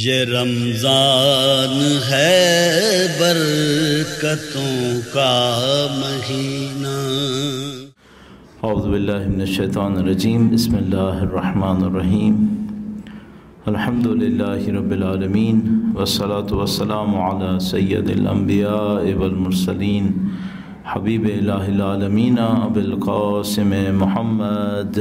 یہ رمضان ہے برکتوں کا مہینہ۔ اعوذ باللہ من الشیطان الرجیم، بسم اللہ الرحمن الرحیم، الحمد للہ رب العالمین، والصلاة والسلام علی سید الانبیاء والمرسلین، حبیب الہ العالمین ابی القاسم محمد،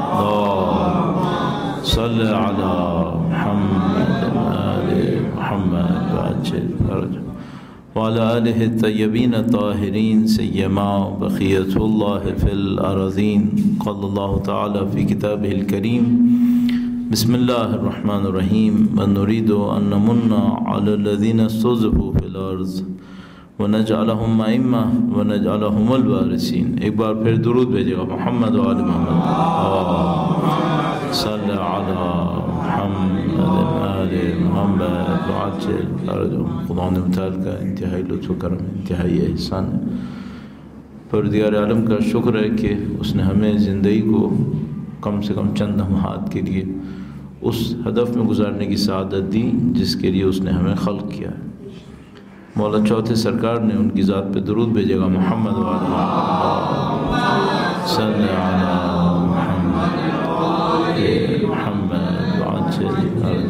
صلی علی محمد آل محمد وعلی آلہ الطیبین الطاہرین، سیما بقیۃ اللہ فی الارضین، قال اللہ تعالی فی کتابہ الکریم، بسم اللہ الرحمن الرحیم، ونريد ان نمن علی الذین استضعفوا فی الارض ونجعلهم ائمہ ونجعلهم الوارثین۔ ایک بار پھر درود بھیجے گا، محمد و آل محمد صلی علی محمد آل محمد وعجل فرجهم۔ خدا متعال کا انتہائی لطف و کرم، انتہائی احسان ہے۔ پروردگار عالم کا شکر ہے کہ اس نے ہمیں زندگی کو کم سے کم چند لمحات کے لیے اس ہدف میں گزارنے کی سعادت دی جس کے لیے اس نے ہمیں خلق کیا ہے۔ مولا چوتھے سرکار نے ان کی ذات پہ درود بھیجے گا، محمد و آل محمد صلی علی محمد وعجل۔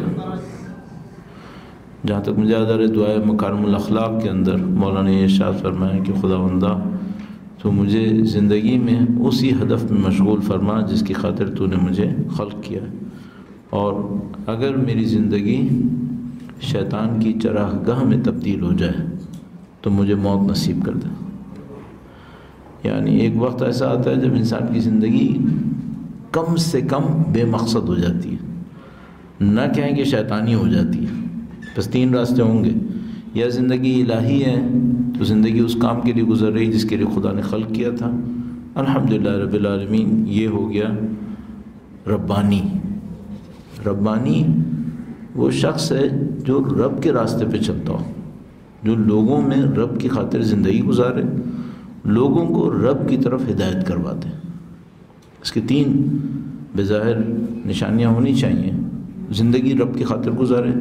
جہاں تک مجھے یاد آ رہا ہے، دعائے مکارم الاخلاق کے اندر مولا نے یہ ارشاد فرمایا کہ خداوندہ تو مجھے زندگی میں اسی ہدف میں مشغول فرما جس کی خاطر تو نے مجھے خلق کیا ہے، اور اگر میری زندگی شیطان کی چراغ گاہ میں تبدیل ہو جائے تو مجھے موت نصیب کر دے۔ یعنی ایک وقت ایسا آتا ہے جب انسان کی زندگی کم سے کم بے مقصد ہو جاتی ہے، نہ کہیں کہ شیطانی ہو جاتی ہے۔ بس تین راستے ہوں گے، یا زندگی الہی ہے تو زندگی اس کام کے لیے گزر رہی جس کے لیے خدا نے خلق کیا تھا، الحمدللہ رب العالمین، یہ ہو گیا ربانی۔ ربانی وہ شخص ہے جو رب کے راستے پہ چلتا ہو، جو لوگوں میں رب کی خاطر زندگی گزارے، لوگوں کو رب کی طرف ہدایت کروا دے۔ اس کی تین بظاہر نشانیاں ہونی چاہیے۔ زندگی رب کی خاطر گزارے،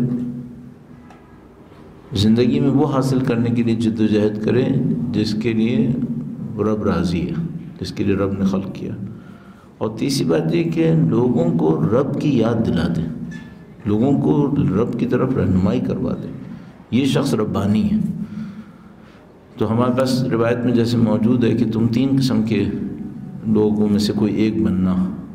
زندگی میں وہ حاصل کرنے کے لیے جد و جہد کرے جس کے لیے رب راضی ہے، جس کے لیے رب نے خلق کیا۔ اور تیسری بات یہ کہ لوگوں کو رب کی یاد دلا دے، لوگوں کو رب کی طرف رہنمائی کروا دے۔ یہ شخص ربانی ہے۔ تو ہمارے پاس روایت میں جیسے موجود ہے کہ تم تین قسم کے لوگوں میں سے کوئی ایک بننا،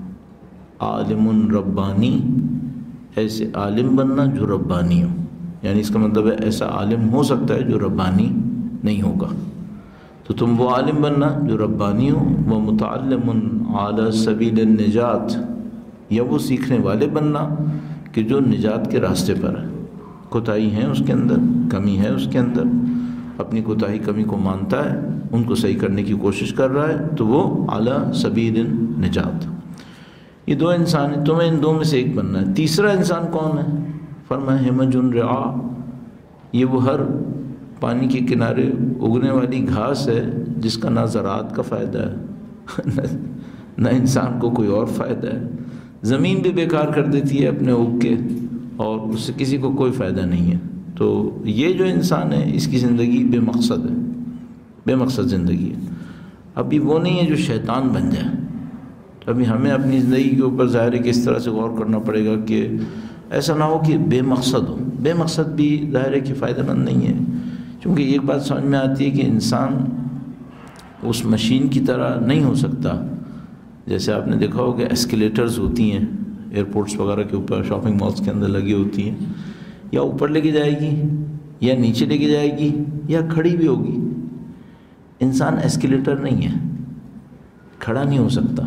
عالم ربانی، ایسے عالم بننا جو ربانی ہو۔ یعنی اس کا مطلب ہے ایسا عالم ہو سکتا ہے جو ربانی نہیں ہوگا، تو تم وہ عالم بننا جو ربانی ہو، وہ متعلم علی سبیل النجات، یا وہ سیکھنے والے بننا کہ جو نجات کے راستے پر ہے۔ کوتاہی ہے اس کے اندر، کمی ہے اس کے اندر، اپنی کوتاہی کمی کو مانتا ہے، ان کو صحیح کرنے کی کوشش کر رہا ہے، تو وہ اعلیٰ سبیل النجات۔ یہ دو انسان ہیں، تمہیں ان دو میں سے ایک بننا ہے۔ تیسرا انسان کون ہے؟ فرمایا ہمج رعا، یہ وہ ہر پانی کے کنارے اگنے والی گھاس ہے جس کا نہ زراعت کا فائدہ ہے نہ انسان کو کوئی اور فائدہ ہے، زمین بھی بیکار کر دیتی ہے اپنے اگ کے، اور اس سے کسی کو کوئی فائدہ نہیں ہے۔ تو یہ جو انسان ہے اس کی زندگی بے مقصد ہے، بے مقصد زندگی ہے۔ ابھی وہ نہیں ہے جو شیطان بن جائے۔ تو ابھی ہمیں اپنی زندگی کے اوپر ظاہر ہے کہ اس طرح سے غور کرنا پڑے گا کہ ایسا نہ ہو کہ بے مقصد ہو۔ بے مقصد بھی ظاہر ہے کہ فائدہ مند نہیں ہے، کیونکہ ایک بات سمجھ میں آتی ہے کہ انسان اس مشین کی طرح نہیں ہو سکتا۔ جیسے آپ نے دیکھا ہو کہ ایسکیلیٹرز ہوتی ہیں ایئرپورٹس وغیرہ کے اوپر، شاپنگ مالز کے اندر لگی ہوتی ہیں، یا اوپر لے کے جائے گی یا نیچے لے کے جائے گی یا کھڑی بھی ہوگی۔ انسان ایسکیلیٹر نہیں ہے، کھڑا نہیں ہو سکتا،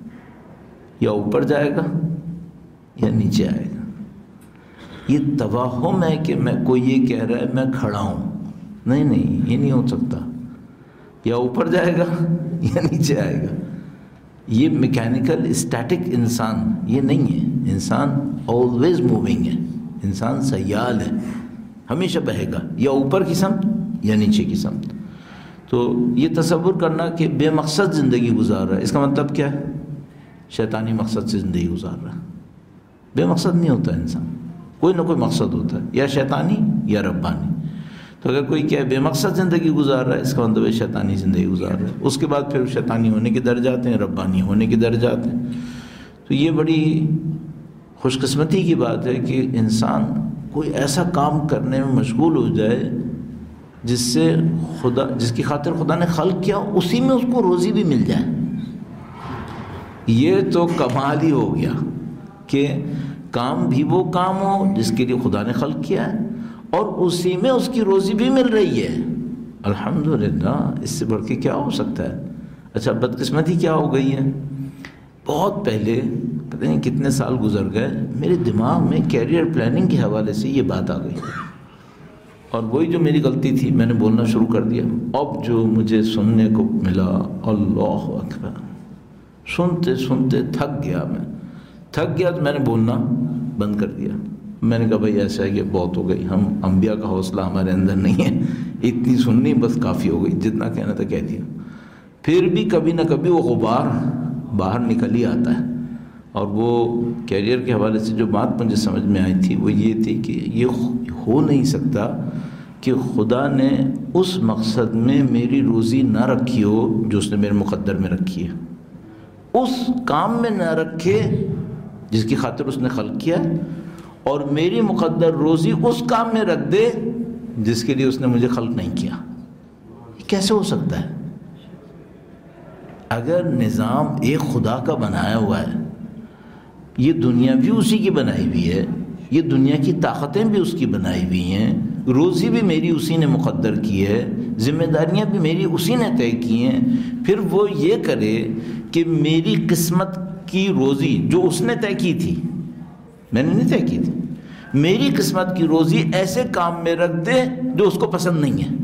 یا اوپر جائے گا یا نیچے آئے گا۔ یہ توہم ہے کہ میں کوئی یہ کہہ رہا ہے میں کھڑا ہوں، نہیں، یہ نہیں ہو سکتا۔ یا اوپر جائے گا یا نیچے آئے گا۔ یہ میکینیکل اسٹیٹک انسان یہ نہیں ہے۔ انسان آلویز موونگ ہے، انسان سیال ہے، ہمیشہ بہے گا، یا اوپر کی سمت یا نیچے کی سمت۔ تو یہ تصور کرنا کہ بے مقصد زندگی گزار رہا ہے، اس کا مطلب کیا ہے؟ شیطانی مقصد سے زندگی گزار رہا ہے۔ بے مقصد نہیں ہوتا انسان، کوئی نہ کوئی مقصد ہوتا ہے، یا شیطانی یا ربانی. تو اگر کوئی کیا بے مقصد زندگی گزار رہا ہے، اس کا مطلب ہے شیطانی زندگی گزار رہا ہے. اس کے بعد پھر شیطانی ہونے کے درجات ہیں، ربانی ہونے کے درجات ہیں. تو یہ بڑی خوش قسمتی کی بات ہے کہ انسان کوئی ایسا کام کرنے میں مشغول ہو جائے جس سے جس کی خاطر خدا نے خلق کیا، اسی میں اس کو روزی بھی مل جائے. یہ تو کمال ہی ہو گیا کہ کام بھی وہ کام ہو جس کے لیے خدا نے خلق کیا ہے اور اسی میں اس کی روزی بھی مل رہی ہے. الحمدللہ، اس سے بڑھ کے کیا ہو سکتا ہے؟ اچھا، بدقسمتی کیا ہو گئی ہے، بہت پہلے پتہ نہیں کتنے سال گزر گئے، میرے دماغ میں کیریئر پلاننگ کے حوالے سے یہ بات آ گئی، اور وہی جو میری غلطی تھی، میں نے بولنا شروع کر دیا. اب جو مجھے سننے کو ملا، اللہ اکبر، سنتے سنتے تھک گیا تو میں نے بولنا بند کر دیا. میں نے کہا بھائی ایسا ہے کہ بہت ہو گئی، ہم انبیاء کا حوصلہ ہمارے اندر نہیں ہے، اتنی سننی بس کافی ہو گئی، جتنا کہنا تھا کہہ دیا. پھر بھی کبھی نہ کبھی وہ غبار باہر نکل ہی آتا ہے. اور وہ کیریئر کے حوالے سے جو بات مجھے سمجھ میں آئی تھی وہ یہ تھی کہ یہ ہو نہیں سکتا کہ خدا نے اس مقصد میں میری روزی نہ رکھی ہو جو اس نے میرے مقدر میں رکھی ہے، اس کام میں نہ رکھے جس کی خاطر اس نے خلق کیا، اور میری مقدر روزی اس کام میں رکھ دے جس کے لیے اس نے مجھے خلق نہیں کیا. یہ کیسے ہو سکتا ہے؟ اگر نظام ایک خدا کا بنایا ہوا ہے، یہ دنیا بھی اسی کی بنائی ہوئی ہے، یہ دنیا کی طاقتیں بھی اس کی بنائی ہوئی ہیں، روزی بھی میری اسی نے مقدر کی ہے، ذمہ داریاں بھی میری اسی نے طے کی ہیں، پھر وہ یہ کرے کہ میری قسمت کی روزی جو اس نے طے کی تھی، میں نے نہیں طے کی تھی، میری قسمت کی روزی ایسے کام میں رکھ دے جو اس کو پسند نہیں ہے.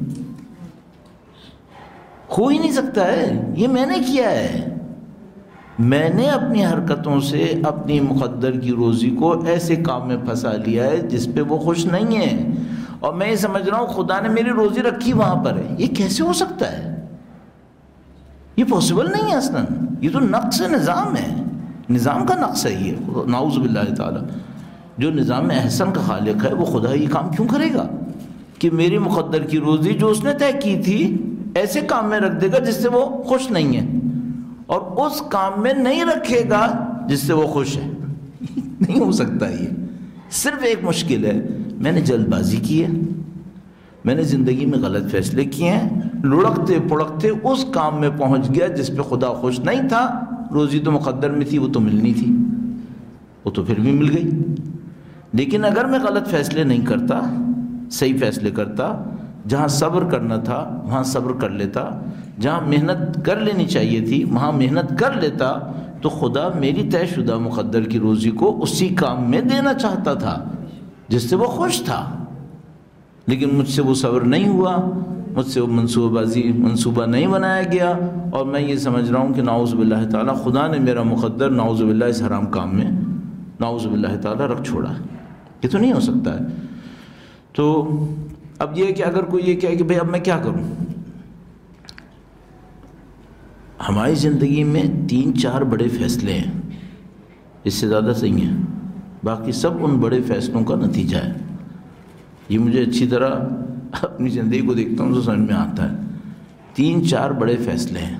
ہو ہی نہیں سکتا ہے. یہ میں نے کیا ہے، میں نے اپنی حرکتوں سے اپنی مقدر کی روزی کو ایسے کام میں پھنسا لیا ہے جس پہ وہ خوش نہیں ہے، اور میں یہ سمجھ رہا ہوں خدا نے میری روزی رکھی وہاں پر ہے. یہ کیسے ہو سکتا ہے؟ یہ پاسبل نہیں ہے اصلاً. یہ تو نقص نظام ہے، نظام کا نقص ہے یہ، نعوذ باللہ تعالی. جو نظام احسن کا خالق ہے وہ خدا یہ کام کیوں کرے گا کہ میری مقدر کی روزی جو اس نے طے کی تھی ایسے کام میں رکھ دے گا جس سے وہ خوش نہیں ہے، اور اس کام میں نہیں رکھے گا جس سے وہ خوش ہے. نہیں ہو سکتا. یہ صرف ایک مشکل ہے، میں نے جلد بازی کی ہے، میں نے زندگی میں غلط فیصلے کیے ہیں، لڑکتے پڑکتے اس کام میں پہنچ گیا جس پہ خدا خوش نہیں تھا. روزی تو مقدر میں تھی، وہ تو ملنی تھی، وہ تو پھر بھی مل گئی. لیکن اگر میں غلط فیصلے نہیں کرتا، صحیح فیصلے کرتا، جہاں صبر کرنا تھا وہاں صبر کر لیتا، جہاں محنت کر لینی چاہیے تھی وہاں محنت کر لیتا، تو خدا میری طے شدہ مقدر کی روزی کو اسی کام میں دینا چاہتا تھا جس سے وہ خوش تھا. لیکن مجھ سے وہ صبر نہیں ہوا، مجھ سے وہ منصوبہ نہیں بنایا گیا، اور میں یہ سمجھ رہا ہوں کہ نعوذ باللہ تعالیٰ خدا نے میرا مقدر نعوذ باللہ اس حرام کام میں نعوذ باللہ تعالیٰ رکھ چھوڑا. یہ تو نہیں ہو سکتا ہے. تو اب یہ کہ اگر کوئی یہ کہے کہ بھئی اب میں کیا کروں، ہماری زندگی میں 3-4 بڑے فیصلے ہیں، اس سے زیادہ صحیح ہیں، باقی سب ان بڑے فیصلوں کا نتیجہ ہے. یہ مجھے اچھی طرح اپنی زندگی کو دیکھتا ہوں تو سمجھ میں آتا ہے. 3-4 بڑے فیصلے ہیں.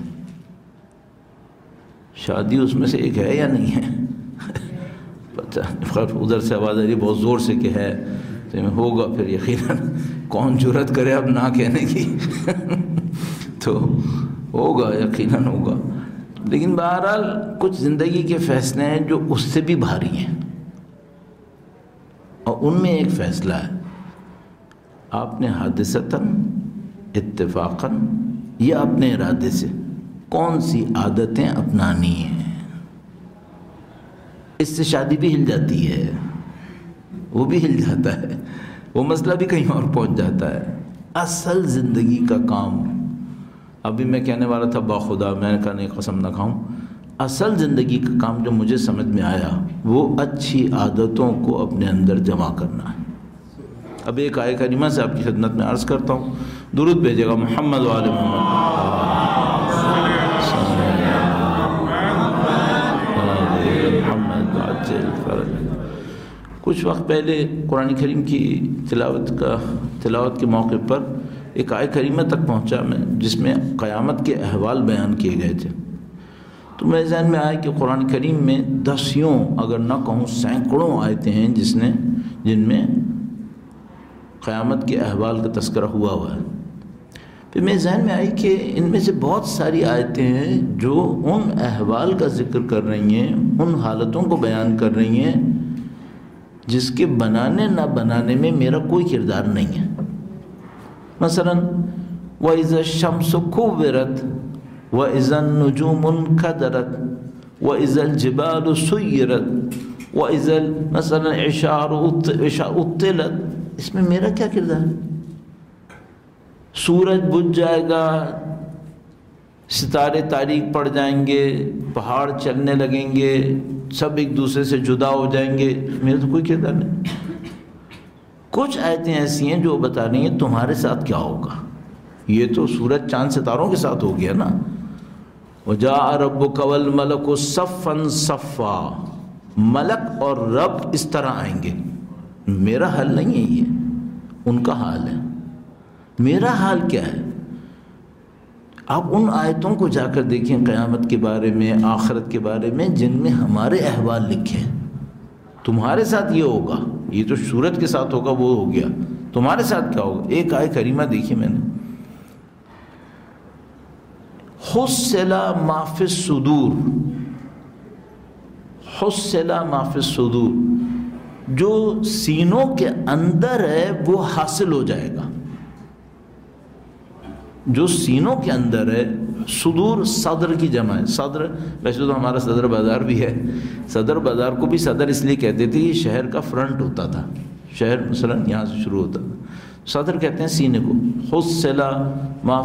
شادی اس میں سے ایک ہے یا نہیں ہے؟ پتہ ادھر سے آواز آ رہی بہت زور سے کہ ہے، تو ہوگا پھر یقیناً، کون جرأت کرے اب نہ کہنے کی. تو ہوگا، یقیناً ہوگا. لیکن بہرحال کچھ زندگی کے فیصلے ہیں جو اس سے بھی بھاری ہیں، اور ان میں ایک فیصلہ ہے، آپ نے حادثتاً، اتفاقاً یا اپنے ارادے سے کون سی عادتیں اپنانی ہیں. اس سے شادی بھی ہل جاتی ہے، وہ بھی ہل جاتا ہے، وہ مسئلہ بھی کہیں اور پہنچ جاتا ہے. اصل زندگی کا کام، ابھی میں کہنے والا تھا باخدا، میں نے کہا نہیں قسم نہ کھاؤں، اصل زندگی کا کام جو مجھے سمجھ میں آیا وہ اچھی عادتوں کو اپنے اندر جمع کرنا ہے. اب ایک آیت کریمہ سے آپ کی خدمت میں عرض کرتا ہوں، درود بھیجے گا محمد و آل محمد. کچھ وقت پہلے قرآن کریم کی تلاوت کے موقع پر ایک آیت کریمہ تک پہنچا میں، جس میں قیامت کے احوال بیان کیے گئے تھے. تو میرے ذہن میں آیا کہ قرآن کریم میں دسیوں اگر نہ کہوں سینکڑوں آیتیں ہیں جن میں قیامت کے احوال کا تذکرہ ہوا ہے. پھر میرے ذہن میں آئی کہ ان میں سے بہت ساری آیتیں ہیں جو ان احوال کا ذکر کر رہی ہیں، ان حالتوں کو بیان کر رہی ہیں جس کے بنانے نہ بنانے میں میرا کوئی کردار نہیں ہے. مثلا وَإِذَا الشَّمْسُ كُوِّرَتْ وَإِذَا النُّجُومُ انْكَدَرَتْ وَإِذَا الْجِبَالُ سُيِّرَتْ وَإِذَا مثلا عِشَارُ اُطِّلَتْ، اس میں میرا کیا کردار ہے؟ سورج بجھ جائے گا، ستارے تاریک پڑ جائیں گے، پہاڑ چلنے لگیں گے، سب ایک دوسرے سے جدا ہو جائیں گے، میرا تو کوئی کردار نہیں. کچھ آیتیں ایسی ہیں جو بتا رہی ہیں تمہارے ساتھ کیا ہوگا. یہ تو سورج چاند ستاروں کے ساتھ ہو گیا نا. وَجَاءَ رَبُّكَ وَالْمَلَكُ صَفًّا صَفًّا، ملک اور رب اس طرح آئیں گے. میرا حال نہیں ہے، یہ ان کا حال ہے. میرا حال کیا ہے؟ آپ ان آیتوں کو جا کر دیکھیں قیامت کے بارے میں، آخرت کے بارے میں، جن میں ہمارے احوال لکھے ہیں. تمہارے ساتھ یہ ہوگا، یہ تو سورج کے ساتھ ہوگا وہ ہو گیا، تمہارے ساتھ کیا ہوگا؟ ایک آیت کریمہ دیکھی میں نے، حُصِّلَ مَا فِي الصُّدُورِ، حُصِّلَ مَا فِي الصُّدُورِ، جو سینوں کے اندر ہے وہ حاصل ہو جائے گا. جو سینوں کے اندر ہے، صدور صدر کی جمع ہے. صدر ویسے تو ہمارا صدر بازار بھی ہے، صدر بازار کو بھی صدر اس لیے کہتے تھے، یہ شہر کا فرنٹ ہوتا تھا. شہر مثلا یہاں سے شروع ہوتا تھا. صدر کہتے ہیں سینے کو. حُصِّلَ مَا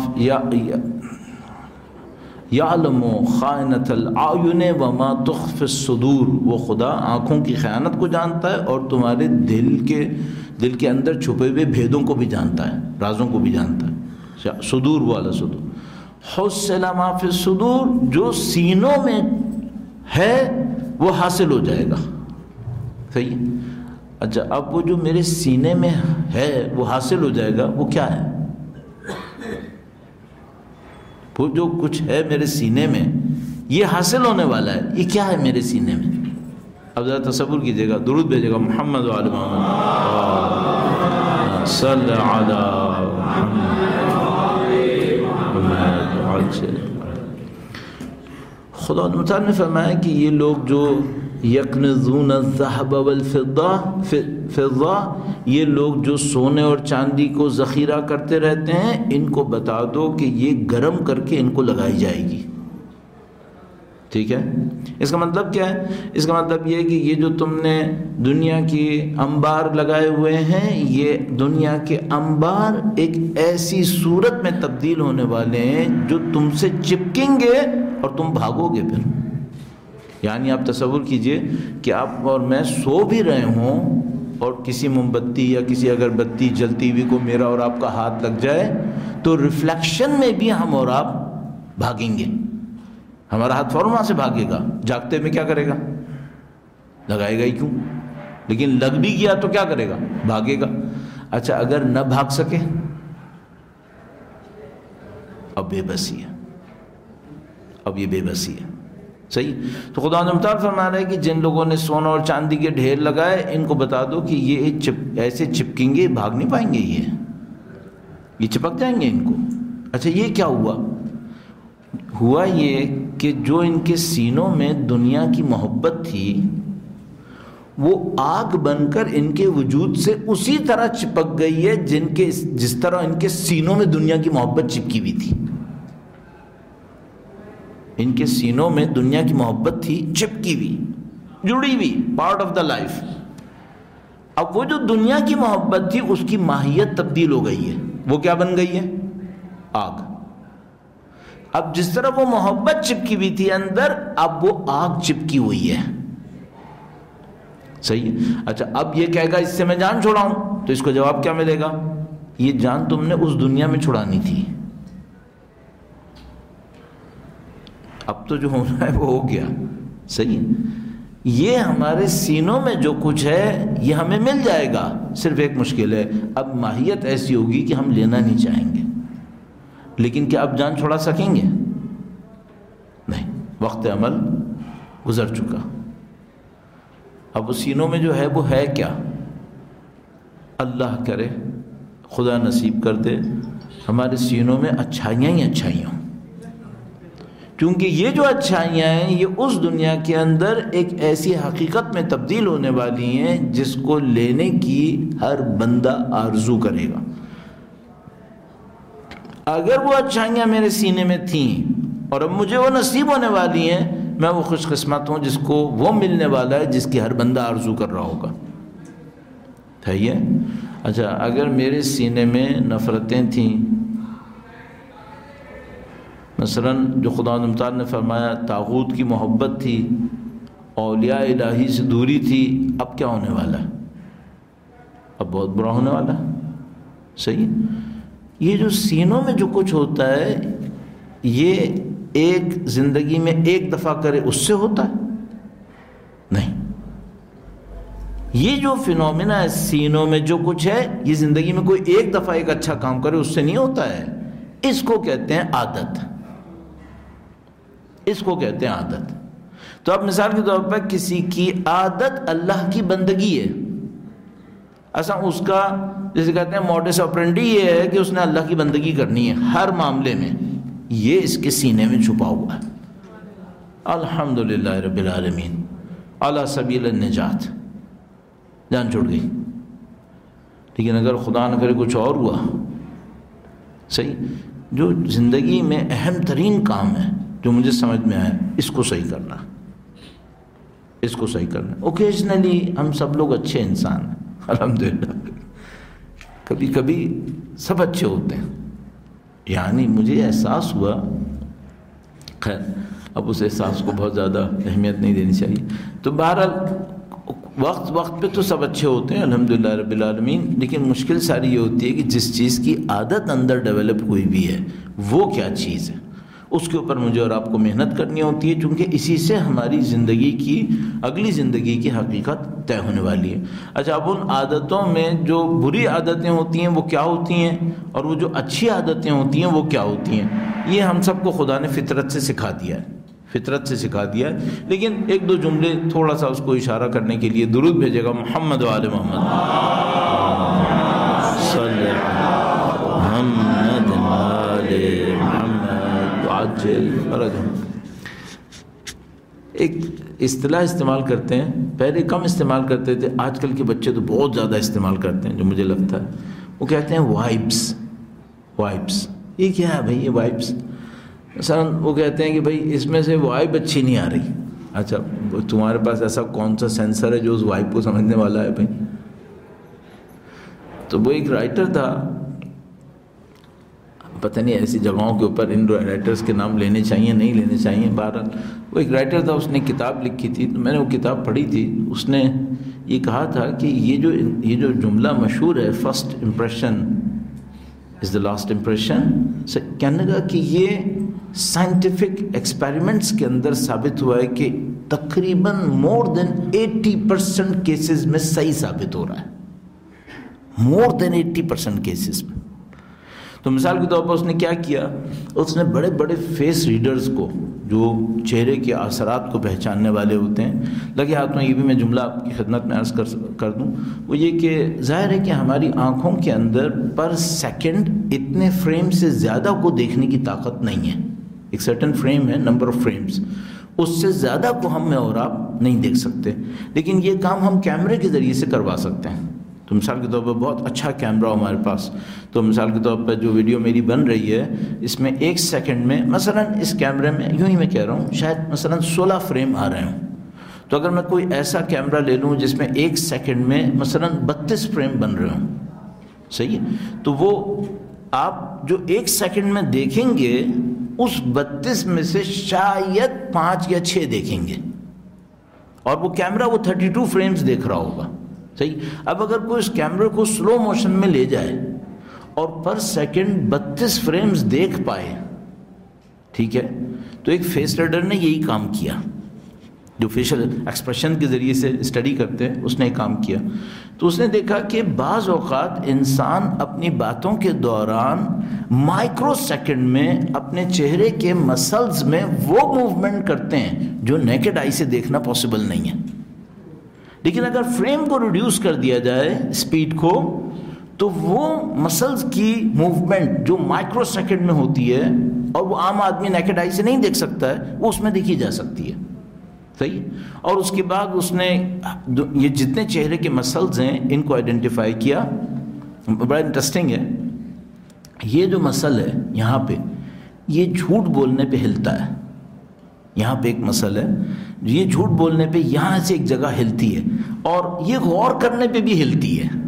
یعلم خائنۃ الاعین وما تخفی الصدور، وہ خدا آنکھوں کی خیانت کو جانتا ہے اور تمہارے دل کے اندر چھپے ہوئے بھیدوں کو بھی جانتا ہے، رازوں کو بھی جانتا ہے. صدور والا صدور. حُصِّلَ مَا فِي الصُّدُورِ، جو سینوں میں ہے وہ حاصل ہو جائے گا. صحیح. اچھا، اب وہ جو میرے سینے میں ہے وہ حاصل ہو جائے گا، وہ کیا ہے؟ وہ جو کچھ ہے میرے سینے میں یہ حاصل ہونے والا ہے، یہ کیا ہے میرے سینے میں؟ اب ذرا تصور کیجئے گا، درود بھیجئے گا، محمد وعلی محمد صلی علی محمد. خدا متعال نے فرمایا کہ یہ لوگ جو یکنزون الذهب والفضہ، یہ لوگ جو سونے اور چاندی کو ذخیرہ کرتے رہتے ہیں، ان کو بتا دو کہ یہ گرم کر کے ان کو لگائی جائے گی. ٹھیک ہے. اس کا مطلب کیا ہے؟ اس کا مطلب یہ ہے کہ یہ جو تم نے دنیا کی انبار لگائے ہوئے ہیں، یہ دنیا کے انبار ایک ایسی صورت میں تبدیل ہونے والے ہیں جو تم سے چپکیں گے اور تم بھاگو گے. پھر یعنی آپ تصور کیجئے کہ آپ اور میں سو بھی رہے ہوں اور کسی موم بتی یا کسی اگربتی جلتی ہوئی کو میرا اور آپ کا ہاتھ لگ جائے تو ریفلیکشن میں بھی ہم اور آپ بھاگیں گے. ہمارا ہاتھ فوراً وہاں سے بھاگے گا. جاگتے میں کیا کرے گا؟ لگائے گا ہی کیوں؟ لیکن لگ بھی گیا تو کیا کرے گا؟ بھاگے گا. اچھا، اگر نہ بھاگ سکے اب بے بسی ہے، اب یہ بے بسی ہے. صحیح. تو خدا نے متعال فرما رہا ہے کہ جن لوگوں نے سونا اور چاندی کے ڈھیر لگائے، ان کو بتا دو کہ یہ ایسے چپکیں گے، بھاگ نہیں پائیں گے، یہ چپک جائیں گے ان کو. اچھا، یہ کیا ہوا یہ کہ جو ان کے سینوں میں دنیا کی محبت تھی وہ آگ بن کر ان کے وجود سے اسی طرح چپک گئی ہے جس طرح ان کے سینوں میں دنیا کی محبت چپکی ہوئی تھی. ان کے سینوں میں دنیا کی محبت تھی، چپکی ہوئی، جڑی ہوئی، پارٹ آف دا لائف. اب وہ جو دنیا کی محبت تھی اس کی ماہیت تبدیل ہو گئی ہے. وہ کیا بن گئی ہے؟ آگ. اب جس طرح وہ محبت چپکی ہوئی تھی اندر، اب وہ آگ چپکی ہوئی ہے. صحیح. اچھا، اب یہ کہے گا اس سے میں جان چھڑاؤں، تو اس کو جواب کیا ملے گا؟ یہ جان تم نے اس دنیا میں چھڑانی تھی، اب تو جو ہونا ہے وہ ہو گیا. صحیح. یہ ہمارے سینوں میں جو کچھ ہے یہ ہمیں مل جائے گا، صرف ایک مشکل ہے، اب ماہیت ایسی ہوگی کہ ہم لینا نہیں چاہیں گے، لیکن کیا اب جان چھڑا سکیں گے؟ نہیں، وقت عمل گزر چکا۔ اب وہ سینوں میں جو ہے وہ ہے کیا؟ اللہ کرے، خدا نصیب کر دے ہمارے سینوں میں اچھائیاں ہی اچھائیاں ہوں، کیونکہ یہ جو اچھائیاں ہیں یہ اس دنیا کے اندر ایک ایسی حقیقت میں تبدیل ہونے والی ہیں جس کو لینے کی ہر بندہ آرزو کرے گا۔ اگر وہ اچھائیاں میرے سینے میں تھیں اور اب مجھے وہ نصیب ہونے والی ہیں، میں وہ خوش قسمت ہوں جس کو وہ ملنے والا ہے جس کی ہر بندہ آرزو کر رہا ہوگا۔ ہے؟ اچھا، اگر میرے سینے میں نفرتیں تھیں، مثلا جو خدا متعال نے فرمایا طاغوت کی محبت تھی، اولیاء الہی سے دوری تھی، اب کیا ہونے والا ہے؟ اب بہت برا ہونے والا ہے۔ صحیح؟ یہ جو سینوں میں جو کچھ ہوتا ہے یہ ایک زندگی میں ایک دفعہ کرے اس سے ہوتا ہے؟ نہیں، یہ جو فینومینا ہے سینوں میں جو کچھ ہے یہ زندگی میں کوئی ایک دفعہ ایک اچھا کام کرے اس سے نہیں ہوتا ہے، اس کو کہتے ہیں عادت، اس کو کہتے ہیں عادت۔ تو اب مثال کے طور پر کسی کی عادت اللہ کی بندگی ہے، ایسا اس کا جیسے کہتے ہیں موڈس آپرینڈی یہ ہے کہ اس نے اللہ کی بندگی کرنی ہے ہر معاملے میں، یہ اس کے سینے میں چھپا ہوا ہے۔ الحمدللہ رب العالمین علی سبیل النجات، جان چھوڑ گئی۔ لیکن اگر خدا نہ کرے کچھ اور ہوا، صحیح، جو زندگی میں اہم ترین کام ہے جو مجھے سمجھ میں آیا، اس کو صحیح کرنا، اس کو صحیح کرنا۔ اوکیجنلی ہم سب لوگ اچھے انسان ہیں الحمدللہ، کبھی کبھی سب اچھے ہوتے ہیں، یعنی مجھے احساس ہوا، خیر اب اس احساس کو بہت زیادہ اہمیت نہیں دینی چاہیے، تو بہرحال وقت پہ تو سب اچھے ہوتے ہیں الحمدللہ رب العالمین، لیکن مشکل ساری یہ ہوتی ہے کہ جس چیز کی عادت اندر ڈیولپ ہوئی بھی ہے وہ کیا چیز ہے، اس کے اوپر مجھے اور آپ کو محنت کرنی ہوتی ہے، چونکہ اسی سے ہماری زندگی کی اگلی زندگی کی حقیقت طے ہونے والی ہے۔ اچھا، اب ان عادتوں میں جو بری عادتیں ہوتی ہیں وہ کیا ہوتی ہیں، اور وہ جو اچھی عادتیں ہوتی ہیں وہ کیا ہوتی ہیں، یہ ہم سب کو خدا نے فطرت سے سکھا دیا ہے، فطرت سے سکھا دیا ہے۔ لیکن ایک دو جملے تھوڑا سا اس کو اشارہ کرنے کے لیے درود بھیجے گا محمد و آل محمد صلی محمد آل محمد وعجل فرجهم۔ ایک اصطلاح استعمال کرتے ہیں، پہلے کم استعمال کرتے تھے، آج کل کے بچے تو بہت زیادہ استعمال کرتے ہیں جو مجھے لگتا ہے، وہ کہتے ہیں وائبس۔ وائبس یہ کیا ہے بھائی؟ یہ وائبس مثلا وہ کہتے ہیں کہ بھائی اس میں سے وائب اچھی نہیں آ رہی۔ اچھا، تمہارے پاس ایسا کون سا سینسر ہے جو اس وائب کو سمجھنے والا ہے بھائی؟ تو وہ ایک رائٹر تھا، پتہ نہیں ایسی جگہوں کے اوپر ان رائٹرز کے نام لینے چاہیے نہیں لینے چاہیے، بہرحال وہ ایک رائٹر تھا، اس نے کتاب لکھی تھی، تو میں نے وہ کتاب پڑھی تھی، اس نے یہ کہا تھا کہ یہ جو جملہ مشہور ہے first impression is the last impression, کہنے لگا کہ یہ سائنٹیفک ایکسپیریمنٹس کے اندر ثابت ہوا ہے کہ تقریباً مور دین 80% کیسز میں صحیح ثابت ہو رہا ہے، مور دین 80% کیسز میں۔ تو مثال کے طور پر اس نے کیا کیا، اس نے بڑے بڑے فیس ریڈرز کو جو چہرے کے اثرات کو پہچاننے والے ہوتے ہیں، لگے ہاتھوں یہ بھی میں جملہ آپ کی خدمت میں عرض کر دوں، وہ یہ کہ ظاہر ہے کہ ہماری آنکھوں کے اندر پر سیکنڈ اتنے فریم سے زیادہ کو دیکھنے کی طاقت نہیں ہے، ایک سرٹن فریم ہے، نمبر آف فریمز، اس سے زیادہ کو ہم میں اور آپ نہیں دیکھ سکتے، لیکن یہ کام ہم کیمرے کے ذریعے سے کروا سکتے ہیں۔ تو مثال کے طور پر بہت اچھا کیمرہ ہمارے پاس، تو مثال کے طور پر جو ویڈیو میری بن رہی ہے اس میں 1 سیکنڈ میں مثلا اس کیمرے میں یوں ہی میں کہہ رہا ہوں شاید مثلا 16 فریم آ رہے ہوں، تو اگر میں کوئی ایسا کیمرہ لے لوں جس میں 1 سیکنڈ میں مثلا 32 فریم بن رہے ہوں، صحیح، تو وہ آپ جو 1 سیکنڈ میں دیکھیں گے اس 32 میں سے شاید 5 یا 6 دیکھیں گے، اور وہ کیمرہ وہ 32 فریمز دیکھ رہا ہوگا، صحیح۔ اب اگر کوئی اس کیمرے کو سلو موشن میں لے جائے اور پر سیکنڈ 32 فریمز دیکھ پائے، ٹھیک ہے، تو ایک فیس ریڈر نے یہی کام کیا، جو فیشل ایکسپریشن کے ذریعے سے اسٹڈی کرتے ہیں، اس نے کام کیا. تو اس نے دیکھا کہ بعض اوقات انسان اپنی باتوں کے دوران مائکرو سیکنڈ میں اپنے چہرے کے مسلز میں وہ موومنٹ کرتے ہیں جو نیکڈ آئی سے دیکھنا پاسبل نہیں ہے. لیکن اگر فریم کو ریڈیوس کر دیا جائے اسپیڈ کو، تو وہ مسلز کی موومنٹ جو مائکرو سیکنڈ میں ہوتی ہے اور وہ عام آدمی نیکڈ آئی سے نہیں دیکھ سکتا ہے، وہ اس میں دیکھی جا سکتی ہے. صحیح. اور اس کے بعد اس نے یہ جتنے چہرے کے مسلز ہیں ان کو آئیڈینٹیفائی کیا. بڑا انٹرسٹنگ ہے یہ جو مسل ہے یہاں پہ، یہ جھوٹ بولنے پہ ہلتا ہے. یہاں پہ ایک مسل ہے، یہ جھوٹ بولنے پہ یہاں سے ایک جگہ ہلتی ہے، اور یہ غور کرنے پہ بھی ہلتی ہے.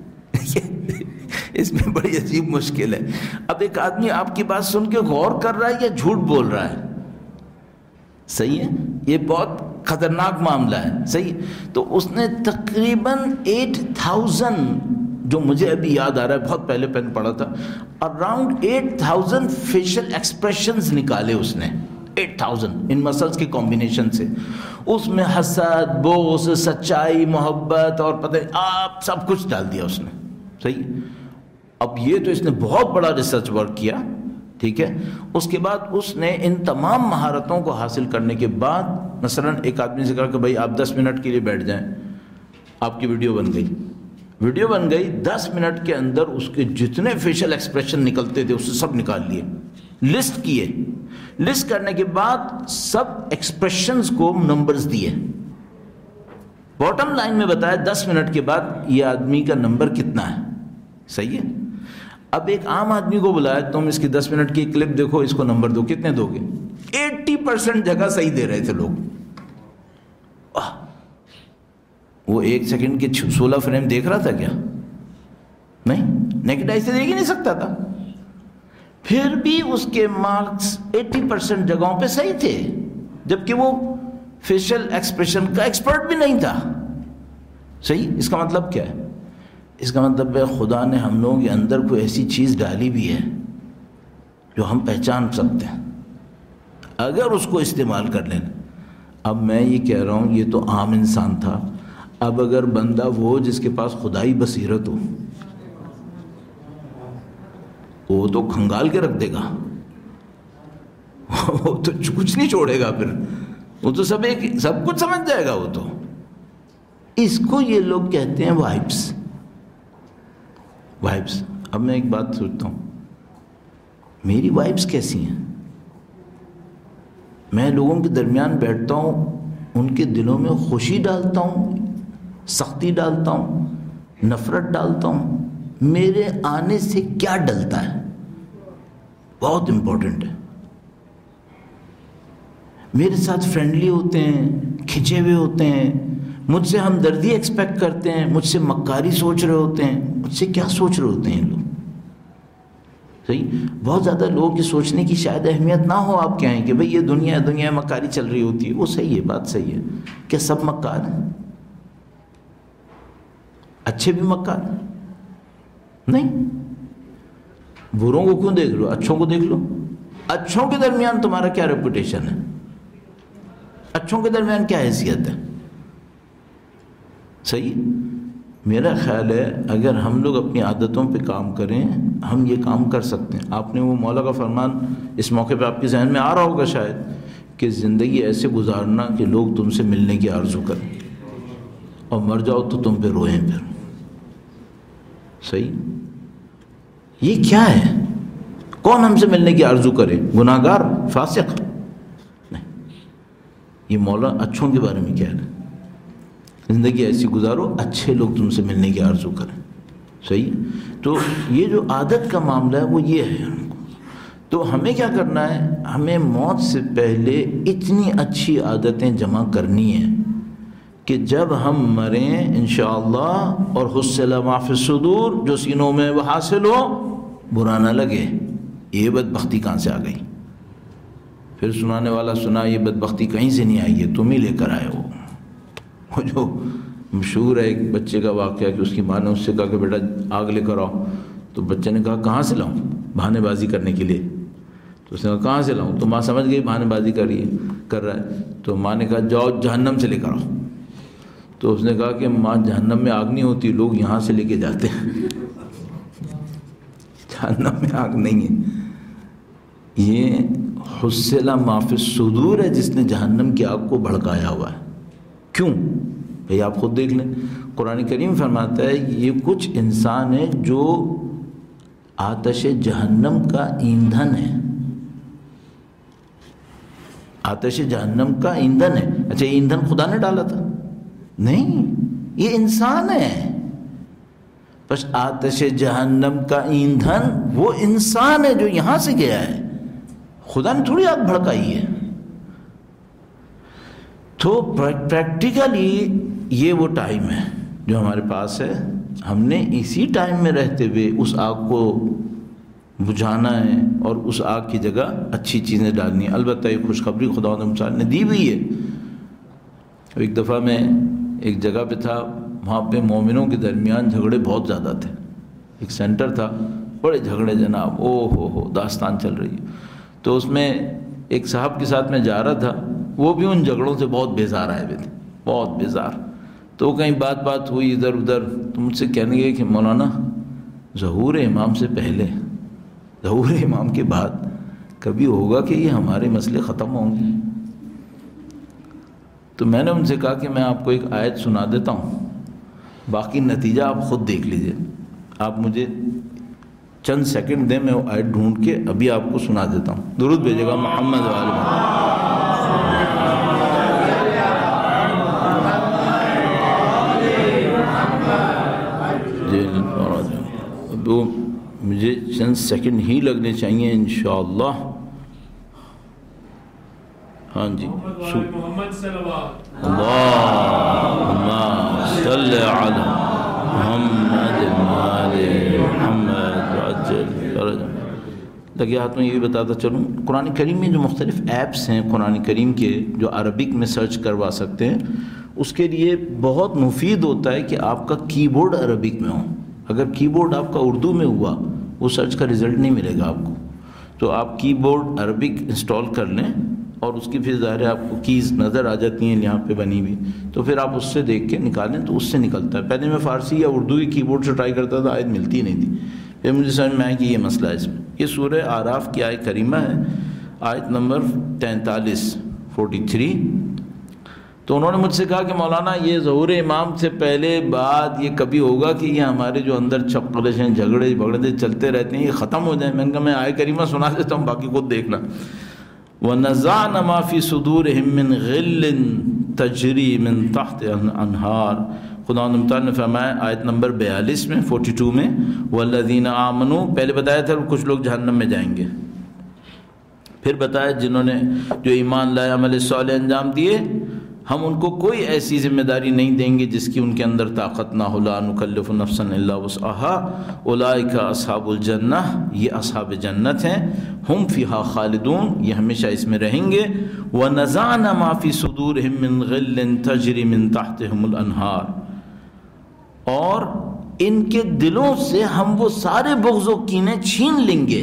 اس میں بڑی عجیب مشکل ہے. اب ایک آدمی آپ کی بات سن کے غور کر رہا ہے یا جھوٹ بول رہا ہے؟ صحیح ہے، یہ بہت خطرناک معاملہ ہے. صحیح. تو اس نے تقریباً 8000، جو مجھے ابھی یاد آ رہا ہے، بہت پہلے پین پڑھا تھا، اراؤنڈ 8000 فیشل ایکسپریشنز نکالے اس نے. 8000 ان مسلز کے کمبینیشن سے. اس میں حسد، بغض، سچائی، محبت اور پتہ آپ سب کچھ ڈال دیا اس نے. صحیح. اب یہ تو اس نے بہت بڑا ریسرچ ورک کیا. ٹھیک ہے. اس کے بعد اس نے ان تمام مہارتوں کو حاصل کرنے کے بعد مثلا ایک آدمی سے کہا کہ بھائی آپ 10 منٹ کے لیے بیٹھ جائیں. آپ کی ویڈیو بن گئی. 10 منٹ کے اندر اس کے جتنے فیشل ایکسپریشن نکلتے تھے اسے سب نکال لیے، لسٹ کیے. لسٹ کرنے کے بعد سب ایکسپریشنز کو نمبرز دیے. باٹم لائن میں بتایا 10 منٹ کے بعد یہ آدمی کا نمبر کتنا ہے. صحیح ہے. اب ایک عام آدمی کو بلایا، تم اس کی 10 منٹ کی کلپ دیکھو، اس کو نمبر دو، کتنے دو گے؟ 80% جگہ صحیح دے رہے تھے لوگ. وہ 1 سیکنڈ کے 16 فریم دیکھ رہا تھا کیا؟ نہیں، نیکڈ آئی سے دیکھ ہی نہیں سکتا تھا. پھر بھی اس کے مارکس 80% جگہوں پہ صحیح تھے، جبکہ وہ فیشل ایکسپریشن کا ایکسپرٹ بھی نہیں تھا. صحیح. اس کا مطلب کیا ہے؟ اس کا مطلب ہے خدا نے ہم لوگوں کے اندر کوئی ایسی چیز ڈالی بھی ہے جو ہم پہچان سکتے ہیں اگر اس کو استعمال کر لیں. اب میں یہ کہہ رہا ہوں یہ تو عام انسان تھا. اب اگر بندہ وہ جس کے پاس خدائی بصیرت ہو، وہ تو کھنگال کے رکھ دے گا، وہ تو کچھ نہیں چھوڑے گا. پھر وہ تو سب کچھ سمجھ جائے گا. وہ تو اس کو یہ لوگ کہتے ہیں وائبس. اب میں ایک بات سوچتا ہوں، میری وائبس کیسی ہیں؟ میں لوگوں کے درمیان بیٹھتا ہوں، ان کے دلوں میں خوشی ڈالتا ہوں، سختی ڈالتا ہوں، نفرت ڈالتا ہوں. میرے آنے سے کیا ڈلتا ہے؟ بہت امپورٹنٹ ہے. میرے ساتھ فرینڈلی ہوتے ہیں، کھچے ہوئے ہوتے ہیں، مجھ سے ہمدردی ایکسپیکٹ کرتے ہیں، مجھ سے مکاری سوچ رہے ہوتے ہیں. مجھ سے کیا سوچ رہے ہوتے ہیں لوگ؟ صحیح. بہت زیادہ لوگوں کی سوچنے کی شاید اہمیت نہ ہو آپ کہیں کہ بھئی یہ دنیا مکاری چل رہی ہوتی ہے. وہ صحیح ہے، بات صحیح ہے. کیا سب مکار ہیں؟ اچھے بھی مکار ہیں؟ نہیں. بروں کو کیوں دیکھ لو، اچھوں کو دیکھ لو. اچھوں کے درمیان تمہارا کیا ریپوٹیشن ہے؟ اچھوں کے درمیان کیا حیثیت ہے؟ صحیح. میرا خیال ہے اگر ہم لوگ اپنی عادتوں پہ کام کریں، ہم یہ کام کر سکتے ہیں. آپ نے وہ مولا کا فرمان اس موقع پہ آپ کے ذہن میں آ رہا ہوگا شاید، کہ زندگی ایسے گزارنا کہ لوگ تم سے ملنے کی آرزو کریں، اور مر جاؤ تو تم پہ روئیں. پھر صحیح. یہ کیا ہے؟ کون ہم سے ملنے کی آرزو کرے؟ گناہگار، فاسق؟ نہیں. یہ مولا اچھوں کے بارے میں کہہ رہا ہے. زندگی ایسی گزارو اچھے لوگ تم سے ملنے کی آرزو کریں. صحیح. تو یہ جو عادت کا معاملہ ہے وہ یہ ہے. تو ہمیں کیا کرنا ہے؟ ہمیں موت سے پہلے اتنی اچھی عادتیں جمع کرنی ہیں کہ جب ہم مریں انشاءاللہ اور حصل ما فی الصدور، جو سینوں میں وہ حاصل ہو، برا نہ لگے یہ بدبختی کہاں سے آ گئی. پھر سنانے والا سنا یہ بدبختی کہیں سے نہیں آئی ہے، تم ہی لے کر آئے ہو. وہ جو مشہور ہے ایک بچے کا واقعہ کہ اس کی ماں نے اس سے کہا کہ بیٹا آگ لے کر آؤ، تو بچے نے کہا کہاں سے لاؤں؟ بہانے بازی کرنے کے لیے. تو اس نے کہا کہاں سے لاؤں؟ تو ماں سمجھ گئی بہانے بازی کر رہی ہے. کر رہا ہے. تو ماں نے کہا جاؤ جہنم سے لے کر آؤ. تو اس نے کہا کہ ماں جہنم میں آگ نہیں ہوتی، لوگ یہاں سے لے کے جاتے ہیں. جہنم میں آگ نہیں ہے. یہ حصل ما فی الصدور ہے جس نے جہنم کی آگ کو بھڑکایا ہوا ہے. کیوں بھئی آپ خود دیکھ لیں. قرآن کریم فرماتا ہے یہ کچھ انسان ہے جو آتش جہنم کا ایندھن ہے. آتش جہنم کا ایندھن ہے. اچھا یہ ایندھن خدا نے ڈالا تھا؟ نہیں، یہ انسان ہے. بس آتش جہنم کا ایندھن وہ انسان ہے جو یہاں سے گیا ہے، خدا نے تھوڑی آگ بھڑکائی ہے. تو پریکٹیکلی یہ وہ ٹائم ہے جو ہمارے پاس ہے. ہم نے اسی ٹائم میں رہتے ہوئے اس آگ کو بجھانا ہے اور اس آگ کی جگہ اچھی چیزیں ڈالنی ہیں. البتہ ایک خوشخبری خدا نے دی ہوئی ہے. ایک دفعہ میں ایک جگہ پہ تھا، وہاں پہ مومنوں کے درمیان جھگڑے بہت زیادہ تھے. ایک سینٹر تھا، بڑے جھگڑے جناب، ہو داستان چل رہی ہے. تو اس میں ایک صاحب کے ساتھ میں جا رہا تھا، وہ بھی ان جھگڑوں سے بہت بیزار آئے ہوئے تھے، بہت بیزار. تو کہیں بات ہوئی ادھر ادھر، تو مجھ سے کہنے لگے کہ مولانا ظہور امام سے پہلے، ظہور امام کے بعد کبھی ہوگا کہ یہ ہمارے مسئلے ختم ہوں گے؟ تو میں نے ان سے کہا کہ میں آپ کو ایک آیت سنا دیتا ہوں، باقی نتیجہ آپ خود دیکھ لیجئے. آپ مجھے چند سیکنڈ دیں، میں وہ آیت ڈھونڈ کے ابھی آپ کو سنا دیتا ہوں. درود بھیجے گا محمد و آل محمد. وہ مجھے چند سیکنڈ ہی لگنے چاہیے انشاءاللہ. ہاں جی، محمد صلوات اللہم صلی علی محمد محمد وعجل. لگے ہاتھ میں یہ بھی بتاتا چلوں، قرآن کریم میں جو مختلف ایپس ہیں قرآن کریم کے جو عربک میں سرچ کروا سکتے ہیں، اس کے لیے بہت مفید ہوتا ہے کہ آپ کا کی بورڈ عربک میں ہو. اگر کی بورڈ آپ کا اردو میں ہوا، وہ سرچ کا رزلٹ نہیں ملے گا آپ کو. تو آپ کی بورڈ عربک انسٹال کر لیں اور اس کی پھر ظاہر ہے آپ کو کیز نظر آ جاتی ہیں یہاں پہ بنی ہوئی، تو پھر آپ اس سے دیکھ کے نکالیں تو اس سے نکلتا ہے. پہلے میں فارسی یا اردو کی بورڈ سے ٹرائی کرتا تھا، آیت ملتی نہیں تھی. پھر مجھے سمجھ میں آیا کہ یہ مسئلہ ہے اس میں. یہ سورہ اعراف کی آیت کریمہ ہے، آیت نمبر 43. تو انہوں نے مجھ سے کہا کہ مولانا یہ ظہور امام سے پہلے بعد یہ کبھی ہوگا کہ یہ ہمارے جو اندر چپقلشیں جھگڑے بگڑے چلتے رہتے ہیں یہ ختم ہو جائیں؟ میں نے کہا میں آیت کریمہ سنا دیتا ہوں، باقی خود دیکھنا. وَنَزَعْنَا مَا فِي صُدُورِهِم مِّن غِلٍّ تَجْرِي مِن تَحْتِهَا الْأَنْهَارُ. خدا نے فرمایا آیت نمبر 42 میں 42 میں وَالَّذِينَ آمَنُوا، پہلے بتایا تھا کچھ لوگ جہنم میں جائیں گے. پھر بتایا جنہوں نے جو ایمان لائے عمل صالح انجام دیے، ہم ان کو کوئی ایسی ذمہ داری نہیں دیں گے جس کی ان کے اندر طاقت نہ ہو. لا نکلف نفسا الا وسعها اولئک اصحاب الجنہ، یہ اصحاب جنت ہیں. ہم فیہا خالدون، یہ ہمیشہ اس میں رہیں گے. ونزعنا ما فی صدورہم من غل تجری من تحتہم الانہار، اور ان کے دلوں سے ہم وہ سارے بغض و کینے چھین لیں گے.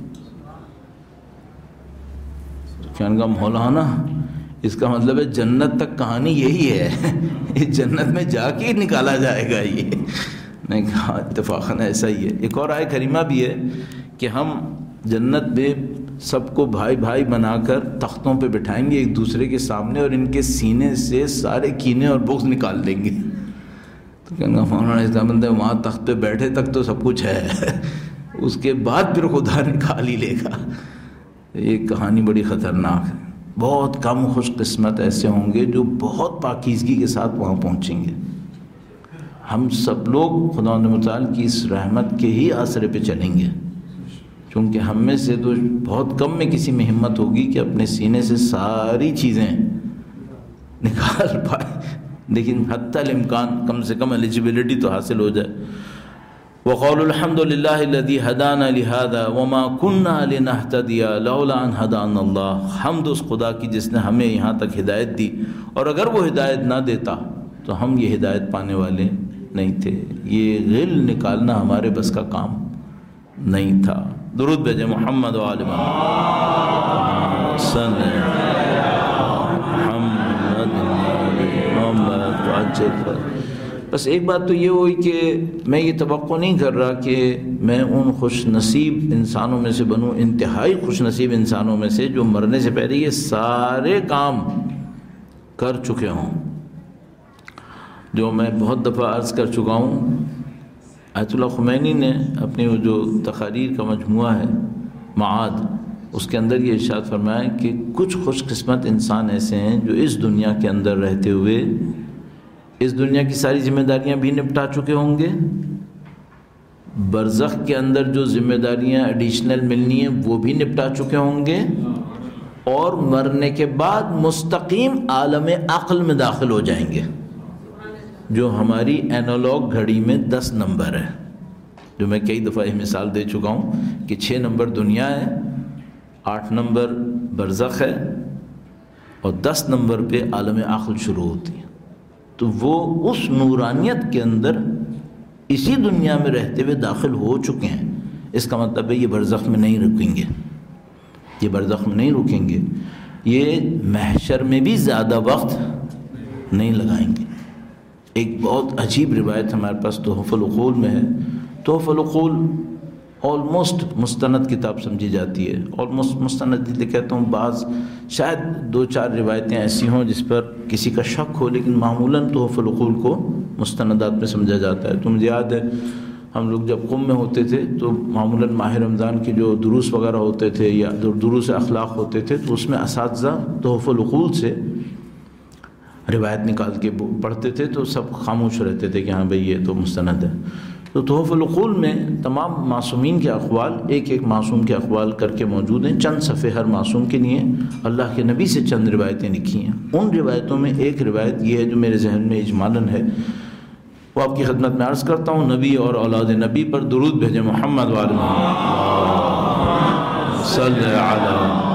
کہنے کا مولانا اس کا مطلب ہے جنت تک کہانی یہی ہے، اس جنت میں جا کے ہی نکالا جائے گا. یہ میں کہا اتفاقاً ایسا ہی ہے. ایک اور آیت کریمہ بھی ہے کہ ہم جنت میں سب کو بھائی بھائی بنا کر تختوں پہ بٹھائیں گے ایک دوسرے کے سامنے، اور ان کے سینے سے سارے کینے اور بغض نکال دیں گے. تو کہنا مولانا اس کا مطلب ہے وہاں تخت پہ بیٹھے تک تو سب کچھ ہے، اس کے بعد پھر خدا نکال ہی لے گا. یہ کہانی بڑی خطرناک ہے. بہت کم خوش قسمت ایسے ہوں گے جو بہت پاکیزگی کے ساتھ وہاں پہنچیں گے. ہم سب لوگ خدا متعال کی اس رحمت کے ہی آسرے پہ چلیں گے، چونکہ ہم میں سے تو بہت کم میں کسی میں ہمت ہوگی کہ اپنے سینے سے ساری چیزیں نکال پائے، لیکن حتی الامکان کم سے کم ایلیجبلٹی تو حاصل ہو جائے. وقالوا الحمد للہ الذی ہدانا لہذا وما كنا لنہتدی لولا ان ہدانا اللہ. حمد اس خدا کی جس نے ہمیں یہاں تک ہدایت دی، اور اگر وہ ہدایت نہ دیتا تو ہم یہ ہدایت پانے والے نہیں تھے. یہ غل نکالنا ہمارے بس کا کام نہیں تھا. درود بھیجے محمد و آل محمد. محمد محمد وعجل۔ بس ایک بات تو یہ ہوئی کہ میں یہ توقع نہیں کر رہا کہ میں ان خوش نصیب انسانوں میں سے بنوں، انتہائی خوش نصیب انسانوں میں سے جو مرنے سے پہلے یہ سارے کام کر چکے ہوں۔ جو میں بہت دفعہ عرض کر چکا ہوں، آیت اللہ خمینی نے اپنی وہ جو تقاریر کا مجموعہ ہے معاد، اس کے اندر یہ ارشاد فرمایا کہ کچھ خوش قسمت انسان ایسے ہیں جو اس دنیا کے اندر رہتے ہوئے اس دنیا کی ساری ذمہ داریاں بھی نپٹا چکے ہوں گے، برزخ کے اندر جو ذمہ داریاں ایڈیشنل ملنی ہیں وہ بھی نپٹا چکے ہوں گے، اور مرنے کے بعد مستقیم عالم عقل میں داخل ہو جائیں گے، جو ہماری اینالوگ گھڑی میں 10 نمبر ہے، جو میں کئی دفعہ یہ مثال دے چکا ہوں کہ 6 نمبر دنیا ہے، 8 نمبر برزخ ہے، اور 10 نمبر پہ عالم عقل شروع ہوتی ہے۔ تو وہ اس نورانیت کے اندر اسی دنیا میں رہتے ہوئے داخل ہو چکے ہیں۔ اس کا مطلب ہے یہ برزخ میں نہیں رکیں گے، یہ برزخ میں نہیں رکیں گے، یہ محشر میں بھی زیادہ وقت نہیں لگائیں گے۔ ایک بہت عجیب روایت ہمارے پاس تحف العقول میں ہے۔ تحف العقول آلموسٹ مستند کتاب سمجھی جاتی ہے، آلموسٹ مستند اس لیے کہتا ہوں، بعض شاید 2-4 روایتیں ایسی ہوں جس پر کسی کا شک ہو، لیکن معمولاً تحف العقول کو مستندات میں سمجھا جاتا ہے۔ تو مجھے یاد ہے ہم لوگ جب قم میں ہوتے تھے تو معمولاً ماہ رمضان کے جو دروس وغیرہ ہوتے تھے یا دروس اخلاق ہوتے تھے تو اس میں اساتذہ تحف العقول سے روایت نکال کے پڑھتے تھے، تو سب خاموش رہتے تھے کہ ہاں بھئی یہ تو مستند ہے۔ تو تحف العقول میں تمام معصومین کے اقوال، ایک ایک معصوم کے اقوال کر کے موجود ہیں، چند صفحے ہر معصوم کے لیے اللہ کے نبی سے چند روایتیں لکھی ہیں۔ ان روایتوں میں ایک روایت یہ ہے جو میرے ذہن میں اجمالاً ہے، وہ آپ کی خدمت میں عرض کرتا ہوں۔ نبی اور اولاد نبی پر درود بھیجیں، محمد وآل محمد صلی علی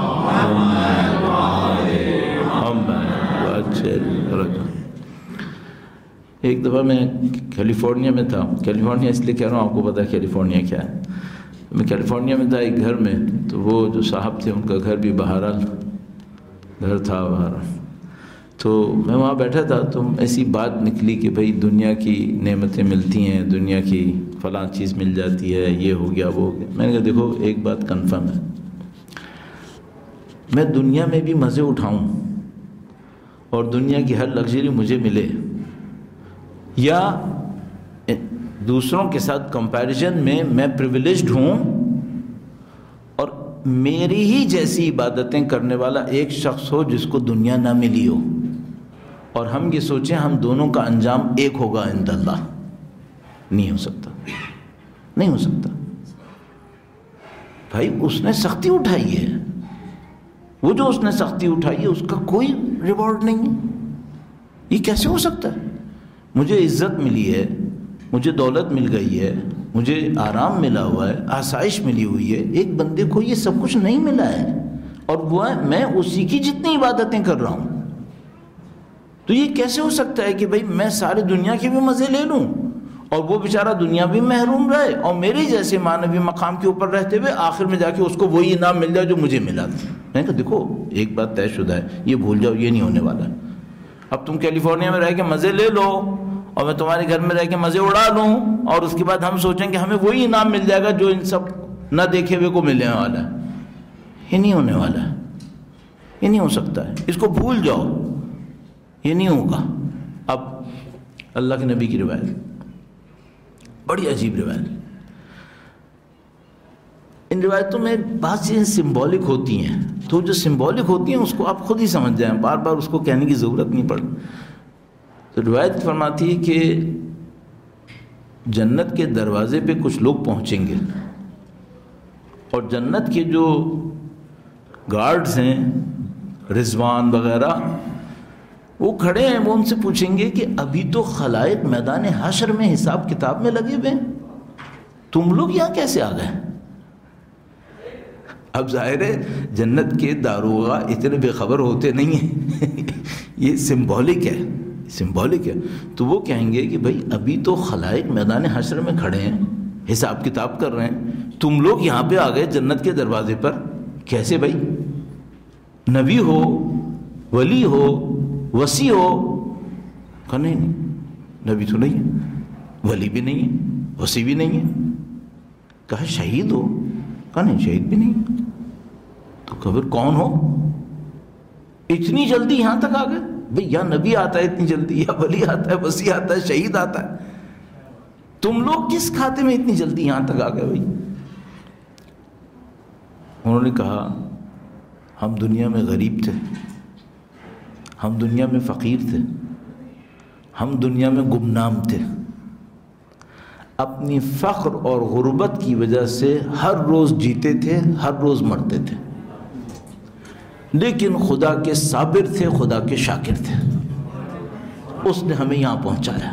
محمد۔ ایک دفعہ میں کیلیفورنیا میں تھا، کیلیفورنیا اس لیے کہہ رہا ہوں، آپ کو پتہ ہے کیلیفورنیا کیا ہے۔ میں کیلیفورنیا میں تھا ایک گھر میں، تو وہ جو صاحب تھے ان کا گھر بھی بہرحال گھر تھا بہرحال، تو میں وہاں بیٹھا تھا، تو ایسی بات نکلی کہ بھئی دنیا کی نعمتیں ملتی ہیں، دنیا کی فلاں چیز مل جاتی ہے، یہ ہو گیا وہ ہو گیا۔ میں نے کہا دیکھو ایک بات کنفرم ہے، میں دنیا میں بھی مزے اٹھاؤں اور دنیا کی ہر لگژری مجھے ملے، یا دوسروں کے ساتھ کمپیریزن میں میں پریویلیجڈ ہوں اور میری ہی جیسی عبادتیں کرنے والا ایک شخص ہو جس کو دنیا نہ ملی ہو، اور ہم یہ سوچیں ہم دونوں کا انجام ایک ہوگا عند اللہ، نہیں ہو سکتا، نہیں ہو سکتا۔ بھائی اس نے سختی اٹھائی ہے، وہ جو اس نے سختی اٹھائی ہے اس کا کوئی ریوارڈ نہیں ہے، یہ کیسے ہو سکتا ہے؟ مجھے عزت ملی ہے، مجھے دولت مل گئی ہے، مجھے آرام ملا ہوا ہے، آسائش ملی ہوئی ہے، ایک بندے کو یہ سب کچھ نہیں ملا ہے، اور وہ میں اسی کی جتنی عبادتیں کر رہا ہوں۔ تو یہ کیسے ہو سکتا ہے کہ بھئی میں سارے دنیا کے بھی مزے لے لوں اور وہ بیچارہ دنیا بھی محروم رہے، اور میرے جیسے معنوی مقام کے اوپر رہتے ہوئے آخر میں جا کے اس کو وہی انعام مل جائے جو مجھے ملا تھا۔ میں نے کہا دیکھو ایک بات طے شدہ ہے، یہ بھول جاؤ، یہ نہیں ہونے والا ہے۔ اب تم کیلیفورنیا میں رہ کے مزے لے لو اور میں تمہارے گھر میں رہ کے مزے اڑا لوں، اور اس کے بعد ہم سوچیں کہ ہمیں وہی انعام مل جائے گا جو ان سب نہ دیکھے ہوئے کو ملنے والا ہے۔ یہ نہیں ہونے والا ہے، یہ نہیں ہو سکتا ہے، اس کو بھول جاؤ، یہ نہیں ہوگا۔ اب اللہ کے نبی کی روایت بڑی عجیب روایت، ان روایتوں میں بعض چیزیں سمبولک ہوتی ہیں، تو جو سمبولک ہوتی ہیں اس کو آپ خود ہی سمجھ جائیں، بار بار اس کو کہنے کی ضرورت نہیں پڑتی۔ تو روایت فرماتی ہے کہ جنت کے دروازے پہ کچھ لوگ پہنچیں گے، اور جنت کے جو گارڈز ہیں رضوان وغیرہ وہ کھڑے ہیں، وہ ان سے پوچھیں گے کہ ابھی تو خلائق میدان حشر میں حساب کتاب میں لگے ہوئے ہیں، تم لوگ یہاں کیسے آ گئے؟ اب ظاہر ہے جنت کے داروغہ اتنے بے خبر ہوتے نہیں ہیں، یہ سمبولک ہے، سمبولک ہے۔ تو وہ کہیں گے کہ بھائی ابھی تو خلائق میدان حشر میں کھڑے ہیں، حساب کتاب کر رہے ہیں، تم لوگ یہاں پہ آ گئے جنت کے دروازے پر، کیسے بھائی؟ نبی ہو، ولی ہو، وصی ہو؟ کہا نہیں، نبی تو نہیں ہے، ولی بھی نہیں ہے، وصی بھی نہیں ہے۔ کہا شہید ہو؟ کہا نہیں، شہید بھی نہیں ہے۔ تو کہا پھر کون ہو؟ اتنی جلدی یہاں تک آ گئے بھئی؟ یا نبی آتا ہے اتنی جلدی، یا ولی آتا ہے، وصی آتا ہے، شہید آتا ہے، تم لوگ کس کھاتے میں اتنی جلدی یہاں تک آ گئے بھئی؟ انہوں نے کہا ہم دنیا میں غریب تھے، ہم دنیا میں فقیر تھے، ہم دنیا میں گمنام تھے، اپنی فقر اور غربت کی وجہ سے ہر روز جیتے تھے، ہر روز مرتے تھے، لیکن خدا کے صابر تھے، خدا کے شاکر تھے، اس نے ہمیں یہاں پہنچایا۔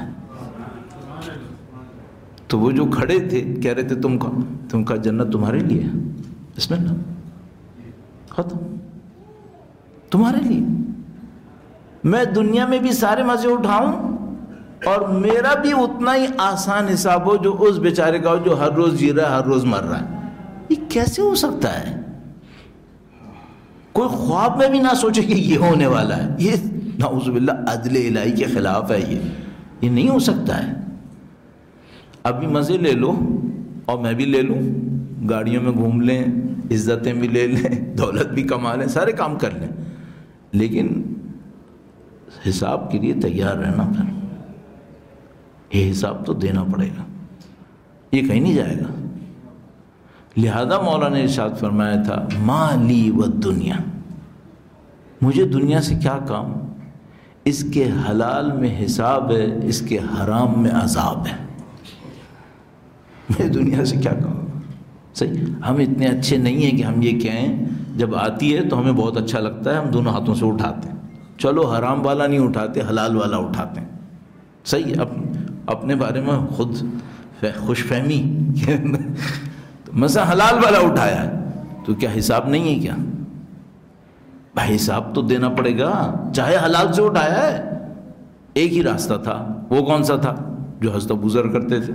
تو وہ جو کھڑے تھے کہہ رہے تھے تم کا جنت تمہارے لیے، بسم اللہ، ختم، تمہارے لیے، میں دنیا میں بھی سارے مزے اٹھاؤں اور میرا بھی اتنا ہی آسان حساب ہو جو اس بیچارے کا ہو جو ہر روز جی رہا ہے، ہر روز مر رہا ہے۔ یہ کیسے ہو سکتا ہے؟ کوئی خواب میں بھی نہ سوچے کہ یہ ہونے والا ہے، یہ نعوذ باللہ عدل الہی کے خلاف ہے، یہ نہیں ہو سکتا ہے۔ ابھی مزے لے لو اور میں بھی لے لوں، گاڑیوں میں گھوم لیں، عزتیں بھی لے لیں، دولت بھی کما لیں، سارے کام کر لیں، لیکن حساب کے لیے تیار رہنا، پھر یہ حساب تو دینا پڑے گا، یہ کہیں نہیں جائے گا۔ لہذا مولا نے ارشاد فرمایا تھا ما لی والدنیا، مجھے دنیا سے کیا کام، اس کے حلال میں حساب ہے، اس کے حرام میں عذاب ہے، مجھے دنیا سے کیا کام۔ صحیح، ہم اتنے اچھے نہیں ہیں کہ ہم یہ کہیں، جب آتی ہے تو ہمیں بہت اچھا لگتا ہے، ہم دونوں ہاتھوں سے اٹھاتے ہیں، چلو حرام والا نہیں اٹھاتے، حلال والا اٹھاتے ہیں۔ صحیح، اپنے بارے میں خود خوش فہمی مثلا حلال والا اٹھایا ہے تو کیا حساب نہیں ہے کیا؟ بھائی حساب تو دینا پڑے گا، چاہے حلال سے اٹھایا ہے۔ ایک ہی راستہ تھا، وہ کون سا تھا؟ جو حضرت ابو ذر کرتے تھے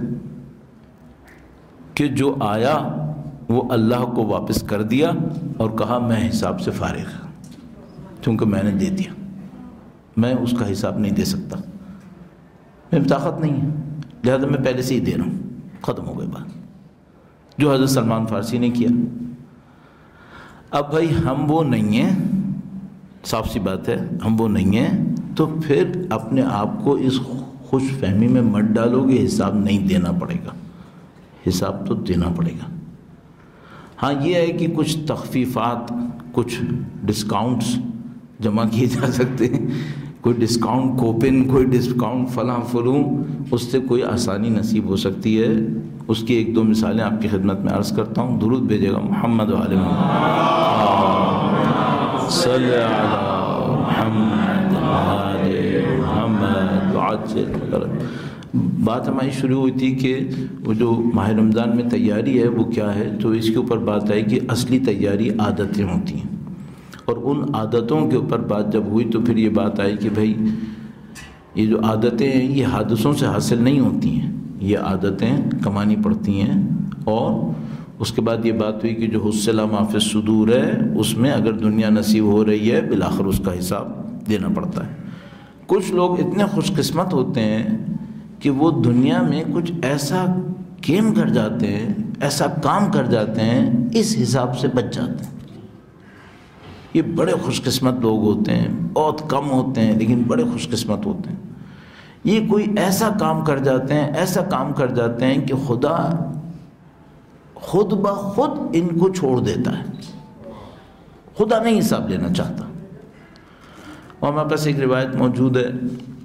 کہ جو آیا وہ اللہ کو واپس کر دیا اور کہا میں حساب سے فارغ ہوں، کیونکہ میں نے دے دیا، میں اس کا حساب نہیں دے سکتا، میں طاقت نہیں ہے، لہذا میں پہلے سے ہی دے رہا ہوں، ختم ہو گئی بات۔ جو حضرت سلمان فارسی نے کیا۔ اب بھائی ہم وہ نہیں ہیں، صاف سی بات ہے، ہم وہ نہیں ہیں، تو پھر اپنے آپ کو اس خوش فہمی میں مت ڈالو کہ حساب نہیں دینا پڑے گا، حساب تو دینا پڑے گا۔ ہاں یہ ہے کہ کچھ تخفیفات، کچھ ڈسکاؤنٹس جمع کیے جا سکتے ہیں، کوئی ڈسکاؤنٹ کوپن، کوئی ڈسکاؤنٹ فلاں فلوں، اس سے کوئی آسانی نصیب ہو سکتی ہے۔ اس کی ایک دو مثالیں آپ کی خدمت میں عرض کرتا ہوں، درود بھیجے گا محمد و آل محمد، صلی علی محمد و آل محمد وعجل۔ بات ہماری شروع ہوئی تھی کہ وہ جو ماہ رمضان میں تیاری ہے وہ کیا ہے، تو اس کے اوپر بات آئی کہ اصلی تیاری عادتیں ہوتی ہیں، اور ان عادتوں کے اوپر بات جب ہوئی تو پھر یہ بات آئی کہ بھائی یہ جو عادتیں ہیں یہ حادثوں سے حاصل نہیں ہوتی ہیں، یہ عادتیں کمانی پڑتی ہیں، اور اس کے بعد یہ بات ہوئی کہ جو حصلہ ما فی الصدور ہے اس میں اگر دنیا نصیب ہو رہی ہے بالآخر اس کا حساب دینا پڑتا ہے۔ کچھ لوگ اتنے خوش قسمت ہوتے ہیں کہ وہ دنیا میں کچھ ایسا گیم کر جاتے ہیں، ایسا کام کر جاتے ہیں، اس حساب سے بچ جاتے ہیں۔ یہ بڑے خوش قسمت لوگ ہوتے ہیں، بہت کم ہوتے ہیں لیکن بڑے خوش قسمت ہوتے ہیں۔ یہ کوئی ایسا کام کر جاتے ہیں، ایسا کام کر جاتے ہیں کہ خدا خود بخود ان کو چھوڑ دیتا ہے، خدا نہیں حساب لینا چاہتا۔ اور ہمارے پاس ایک روایت موجود ہے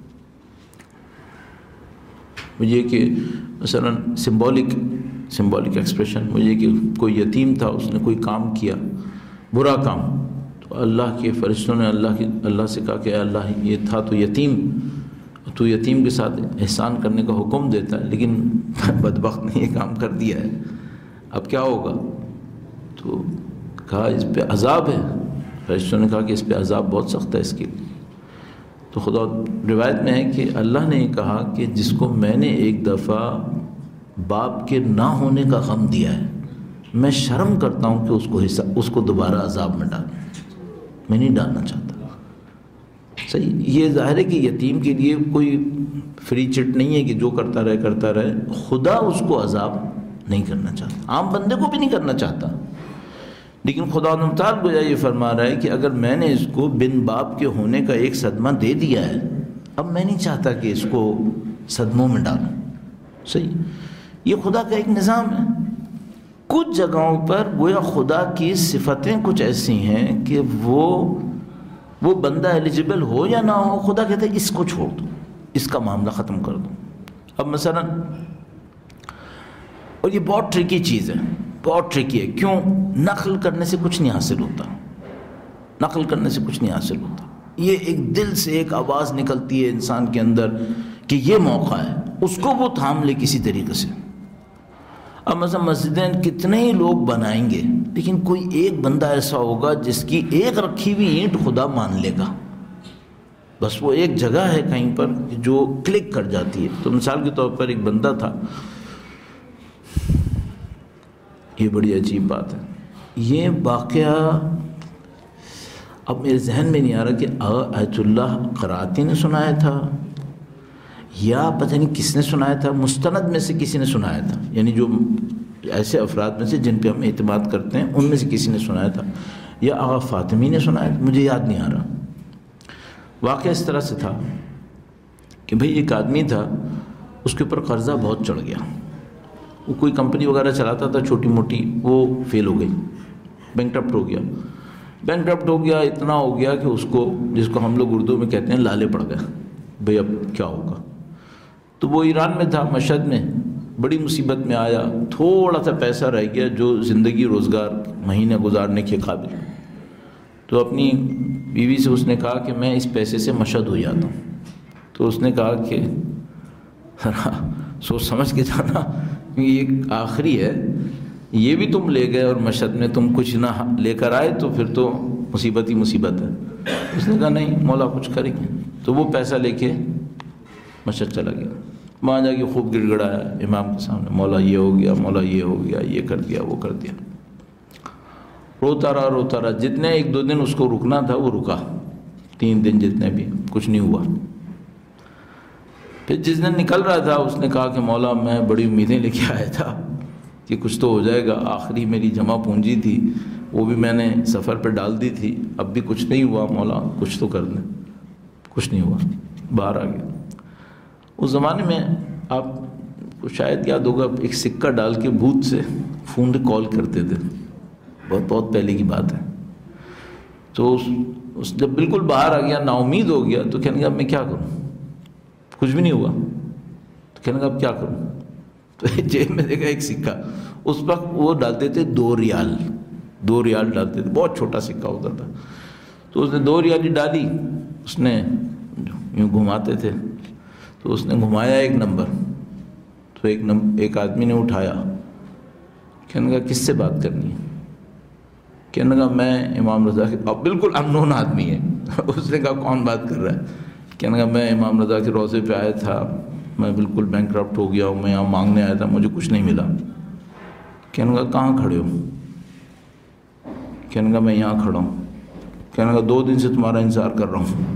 مجھے کہ مثلا سمبولک ایکسپریشن، مجھے کہ کوئی یتیم تھا، اس نے کوئی کام کیا، برا کام، تو اللہ کے فرشتوں نے اللہ سے کہا کہ اے اللہ یہ تھا تو یتیم کے ساتھ احسان کرنے کا حکم دیتا ہے، لیکن بدبخت نے یہ کام کر دیا ہے، اب کیا ہوگا؟ تو کہا اس پہ عذاب ہے۔ فرشتوں نے کہا کہ اس پہ عذاب بہت سخت ہے اس کے لیے۔ تو خدا روایت میں ہے کہ اللہ نے کہا کہ جس کو میں نے ایک دفعہ باپ کے نہ ہونے کا غم دیا ہے، میں شرم کرتا ہوں کہ اس کو دوبارہ عذاب میں ڈالوں، میں نہیں ڈالنا چاہتا۔ صحیح. یہ ظاہر ہے کہ یتیم کے لیے کوئی فری چٹ نہیں ہے کہ جو کرتا رہے. خدا اس کو عذاب نہیں کرنا چاہتا، عام بندے کو بھی نہیں کرنا چاہتا، لیکن خدا تعالیٰ گویا یہ فرما رہا ہے کہ اگر میں نے اس کو بن باپ کے ہونے کا ایک صدمہ دے دیا ہے، اب میں نہیں چاہتا کہ اس کو صدموں میں ڈالوں. صحیح. یہ خدا کا ایک نظام ہے. کچھ جگہوں پر گویا خدا کی صفتیں کچھ ایسی ہیں کہ وہ بندہ ایلیجبل ہو یا نہ ہو، خدا کہتے ہیں اس کو چھوڑ دو، اس کا معاملہ ختم کر دو. اب مثلا، اور یہ بہت ٹرکی چیز ہے، بہت ٹرکی ہے. کیوں؟ نقل کرنے سے کچھ نہیں حاصل ہوتا، نقل کرنے سے کچھ نہیں حاصل ہوتا. یہ ایک دل سے ایک آواز نکلتی ہے انسان کے اندر کہ یہ موقع ہے، اس کو وہ تھام لے کسی طریقے سے. اب مثلا مسجدیں کتنے ہی لوگ بنائیں گے، لیکن کوئی ایک بندہ ایسا ہوگا جس کی ایک رکھی ہوئی اینٹ خدا مان لے گا. بس وہ ایک جگہ ہے کہیں پر جو کلک کر جاتی ہے. تو مثال کے طور پر ایک بندہ تھا، یہ بڑی عجیب بات ہے. یہ واقعہ اب میرے ذہن میں نہیں آ رہا کہ آیت اللہ قراتی نے سنایا تھا یا پتہ نہیں کس نے سنایا تھا. مستند میں سے کسی نے سنایا تھا، یعنی جو ایسے افراد میں سے جن پہ ہم اعتماد کرتے ہیں ان میں سے کسی نے سنایا تھا، یا آغا فاطمی نے سنایا تھا، مجھے یاد نہیں آ رہا. واقعہ اس طرح سے تھا کہ بھئی ایک آدمی تھا، اس کے اوپر قرضہ بہت چڑھ گیا. وہ کوئی کمپنی وغیرہ چلاتا تھا چھوٹی موٹی، وہ فیل ہو گئی، بینکرپٹ ہو گیا. بینکرپٹ ہو گیا، اتنا ہو گیا کہ اس کو، جس کو ہم لوگ اردو میں کہتے ہیں، لالے پڑ گئے بھئی اب کیا ہوگا. تو وہ ایران میں تھا، مشہد میں، بڑی مصیبت میں آیا. تھوڑا سا پیسہ رہ گیا جو زندگی روزگار مہینے گزارنے کے قابل. تو اپنی بیوی سے اس نے کہا کہ میں اس پیسے سے مشہد ہو جاتا ہوں. تو اس نے کہا کہ سوچ سمجھ کے جانا، یہ آخری ہے، یہ بھی تم لے گئے اور مشہد میں تم کچھ نہ لے کر آئے تو پھر تو مصیبت ہی مصیبت ہے. اس نے کہا نہیں مولا کچھ کریں گے. تو وہ پیسہ لے کے مشہد چلا گیا. وہاں جا کے خوب گڑ گڑایا امام کے سامنے، مولا یہ ہو گیا، مولا یہ ہو گیا، یہ کر دیا، وہ کر دیا. روتا رہا. جتنے ایک دو دن اس کو رکنا تھا وہ رکا، 3 دن جتنے بھی، کچھ نہیں ہوا. پھر جس دن نکل رہا تھا اس نے کہا کہ مولا میں بڑی امیدیں لے کے آیا تھا کہ کچھ تو ہو جائے گا. آخری میری جمع پونجی تھی وہ بھی میں نے سفر پہ ڈال دی تھی، اب بھی کچھ نہیں ہوا، مولا کچھ تو کر دیں. کچھ نہیں ہوا، باہر آ گیا. اس زمانے میں آپ کو شاید یاد ہوگا، ایک سکہ ڈال کے بھوت سے فون پہ کال کرتے تھے، بہت پہلے کی بات ہے. تو اس جب بالکل باہر آ گیا، نا امید ہو گیا، تو کہنے لگا اب میں کیا کروں، کچھ بھی نہیں ہوا. تو کہنے لگا اب کیا کروں. تو جیب میں دیکھا ایک سکہ، اس وقت وہ ڈالتے تھے 2 ریال ڈالتے تھے، بہت چھوٹا سکہ ہوتا تھا. تو اس نے 2 ریال ڈالی، اس نے یوں گھماتے تھے، تو اس نے گھمایا ایک نمبر. تو ایک آدمی نے اٹھایا، کہنے لگا کس سے بات کرنی ہے. کہنے لگا میں امام رضا کے، اب بالکل ان نون آدمی ہے. اس نے کہا کون بات کر رہا ہے. کہنے لگا میں امام رضا کے روضے پہ آیا تھا، میں بالکل بینکرپٹ ہو گیا ہوں، میں یہاں مانگنے آیا تھا، مجھے کچھ نہیں ملا. کہنے لگا کہاں کھڑے ہو. کہنے لگا میں یہاں کھڑا ہوں. کہنے لگا 2 دن سے تمہارا انتظار کر رہا ہوں.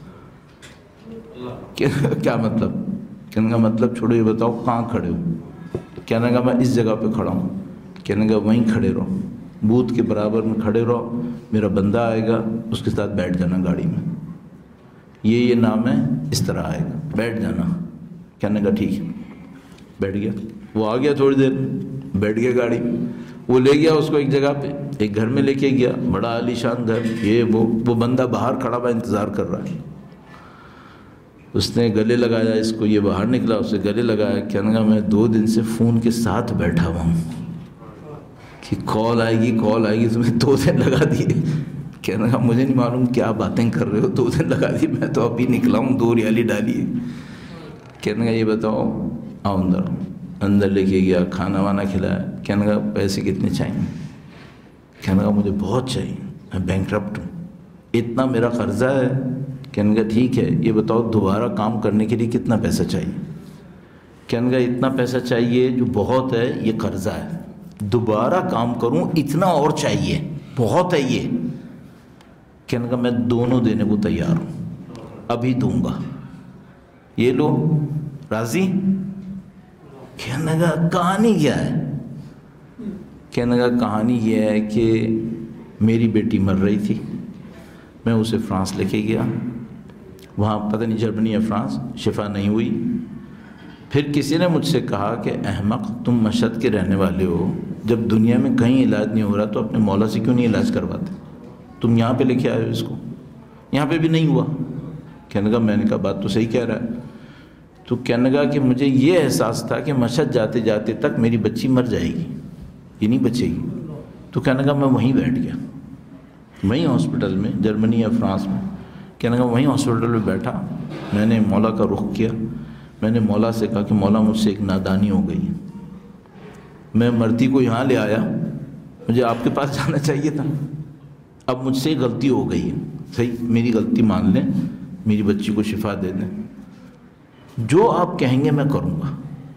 کیا مطلب. کہنے کا مطلب چھوڑو، یہ بتاؤ کہاں کھڑے ہو. کہنے کا میں اس جگہ پہ کھڑا ہوں. کہنے کا وہیں کھڑے رہو، بوت کے برابر میں کھڑے رہو، میرا بندہ آئے گا اس کے ساتھ بیٹھ جانا گاڑی میں، یہ نام ہے، اس طرح آئے گا، بیٹھ جانا. کہنے کا ٹھیک ہے. بیٹھ گیا. وہ آ گیا تھوڑی دیر، بیٹھ گیا گاڑی. وہ لے گیا اس کو ایک جگہ پہ، ایک گھر میں لے کے گیا، بڑا عالی شان گھر. یہ وہ بندہ باہر کھڑا ہوا انتظار کر رہا ہے. اس نے گلے لگایا اس کو، یہ باہر نکلا، اسے گلے لگایا. کہنے گا میں 2 دن سے فون کے ساتھ بیٹھا ہوا ہوں کہ کال آئے گی تمہیں 2 دن لگا دیے. کہنے گا مجھے نہیں معلوم کیا باتیں کر رہے ہو، 2 دن لگا دی، میں تو ابھی نکلا ہوں، 2 ریالی ڈالی. کہنے گا یہ بتاؤ، آؤ اندر لے کے گیا، کھانا وانا کھلایا. کہنے گا پیسے کتنے چاہیے. کہنے گا مجھے بہت چاہیے، میں بینکرپٹ ہوں، اتنا میرا قرضہ ہے. کہنے گا ٹھیک ہے، یہ بتاؤ دوبارہ کام کرنے کے لیے کتنا پیسہ چاہیے. کہنے گا اتنا پیسہ چاہیے جو بہت ہے، یہ قرضہ ہے، دوبارہ کام کروں اتنا اور چاہیے، بہت ہے یہ. کہنے گا میں دونوں دینے کو تیار ہوں. ابھی دوں گا، یہ لو، راضی؟ کہنے لگا کہانی کیا ہے؟ کہنے لگا کہانی یہ ہے کہ میری بیٹی مر رہی تھی، میں اسے فرانس لے کے گیا، وہاں پتہ نہیں جرمنی یا فرانس، شفا نہیں ہوئی۔ پھر کسی نے مجھ سے کہا کہ احمق، تم مشہد کے رہنے والے ہو، جب دنیا میں کہیں علاج نہیں ہو رہا تو اپنے مولا سے کیوں نہیں علاج کرواتے؟ تم یہاں پہ لے کے آئے ہو اس کو، یہاں پہ بھی نہیں ہوا۔ کہنے لگا میں نے کہا بات تو صحیح کہہ رہا ہے۔ تو کہنے لگا کہ مجھے یہ احساس تھا کہ مشہد جاتے جاتے تک میری بچی مر جائے گی، یہ نہیں بچے گی۔ تو کہنے لگا میں وہیں بیٹھ گیا، وہیں ہاسپٹل میں، جرمنی یا فرانس میں، کہنے لگا وہیں ہاسپٹل میں بیٹھا، میں نے مولا کا رخ کیا، میں نے مولا سے کہا کہ مولا مجھ سے ایک نادانی ہو گئی ہے، میں مرتی کو یہاں لے آیا، مجھے آپ کے پاس جانا چاہیے تھا، اب مجھ سے غلطی ہو گئی ہے، صحیح میری غلطی مان لیں، میری بچی کو شفا دے دیں، جو آپ کہیں گے میں کروں گا،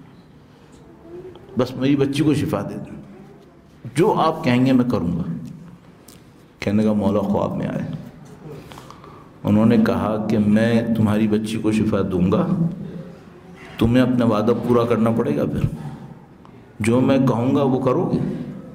بس میری بچی کو شفا دے دیں، جو آپ کہیں گے میں کروں گا۔ کہنے کا مولا خواب میں آئے، انہوں نے کہا کہ میں تمہاری بچی کو شفا دوں گا، تمہیں اپنا وعدہ پورا کرنا پڑے گا، پھر جو میں کہوں گا وہ کرو گے؟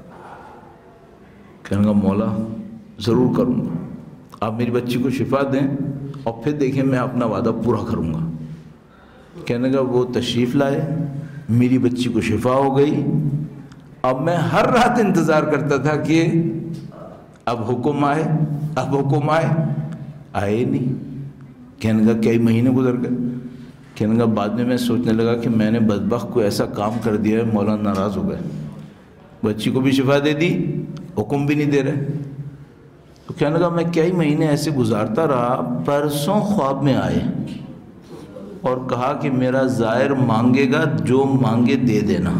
کہنے کا مولا ضرور کروں گا، آپ میری بچی کو شفا دیں اور پھر دیکھیں میں اپنا وعدہ پورا کروں گا۔ کہنے کا وہ تشریف لائے، میری بچی کو شفا ہو گئی۔ اب میں ہر رات انتظار کرتا تھا کہ اب حکم آئے، اب حکم آئے، آئے نہیں۔ کہنے کا کئی مہینے گزر گئے۔ کہنے کا بعد میں سوچنے لگا کہ میں نے بدبخت کو ایسا کام کر دیا ہے، مولا ناراض ہو گئے، بچی کو بھی شفا دے دی، حکم بھی نہیں دے رہے۔ تو کہنے لگا میں کئی مہینے ایسے گزارتا رہا، پرسوں خواب میں آئے اور کہا کہ میرا زائر مانگے گا، جو مانگے دے دینا۔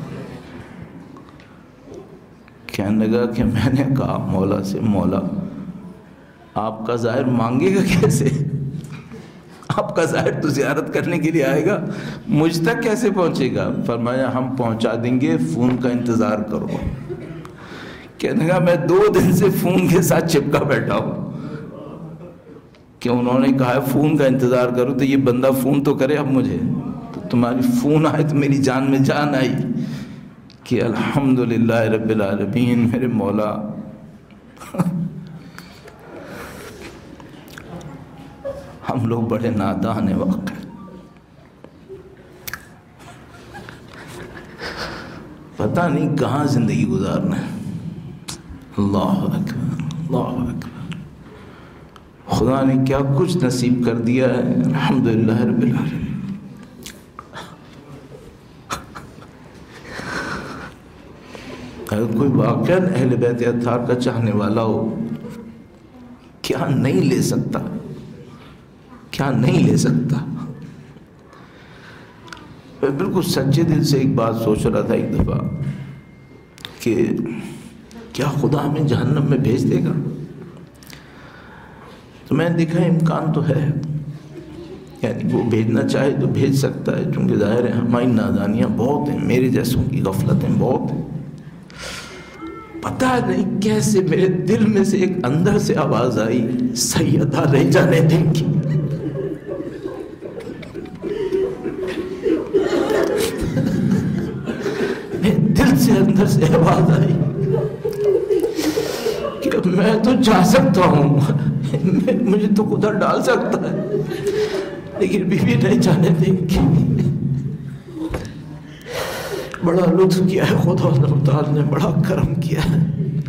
کہنے لگا کہ میں نے کہا مولا سے، مولا آپ کا زائر مانگے گا کیسے؟ آپ کا زائر تو زیارت کرنے کے لیے آئے گا، مجھ تک کیسے پہنچے گا؟ فرمایا ہم پہنچا دیں گے، فون کا انتظار کرو۔ کہنے لگا میں 2 دن سے فون کے ساتھ چپکا بیٹھا ہوں کہ انہوں نے کہا ہے فون کا انتظار کرو، تو یہ بندہ فون تو کرے اب مجھے، تو تمہاری فون آئے تو میری جان میں جان آئی کہ الحمدللہ رب العالمین، میرے مولا۔ ہم لوگ بڑے نادان ہیں واقع، پتہ نہیں کہاں زندگی گزارنا ہے۔ اللہ اکبر، اللہ اکبر، خدا نے کیا کچھ نصیب کر دیا ہے، الحمدللہ رب العالمین۔ اگر کوئی واقعاً اہل بیت اطہار کا چاہنے والا ہو، کیا نہیں لے سکتا، کیا نہیں لے سکتا۔ میں بالکل سچے دل سے ایک بات سوچ رہا تھا ایک دفعہ کہ کیا خدا ہمیں جہنم میں بھیج دے گا؟ تو میں نے دیکھا امکان تو ہے، یعنی وہ بھیجنا چاہے تو بھیج سکتا ہے، چونکہ ظاہر ہے ہماری نادانیاں بہت ہیں، میرے جیسوں کی غفلتیں بہت ہیں۔ پتہ نہیں کیسے میرے دل میں سے ایک اندر سے آواز آئی، سیدہ رہ جانے دیں گی۔ دل سے اندر سے آواز آئی کہ میں تو جا سکتا ہوں، مجھے تو خدا ڈال سکتا ہے، لیکن بیوی نہیں جانے دیں گی۔ بڑا لطف کیا ہے خدا تعالیٰ نے، بڑا کرم کیا ہے۔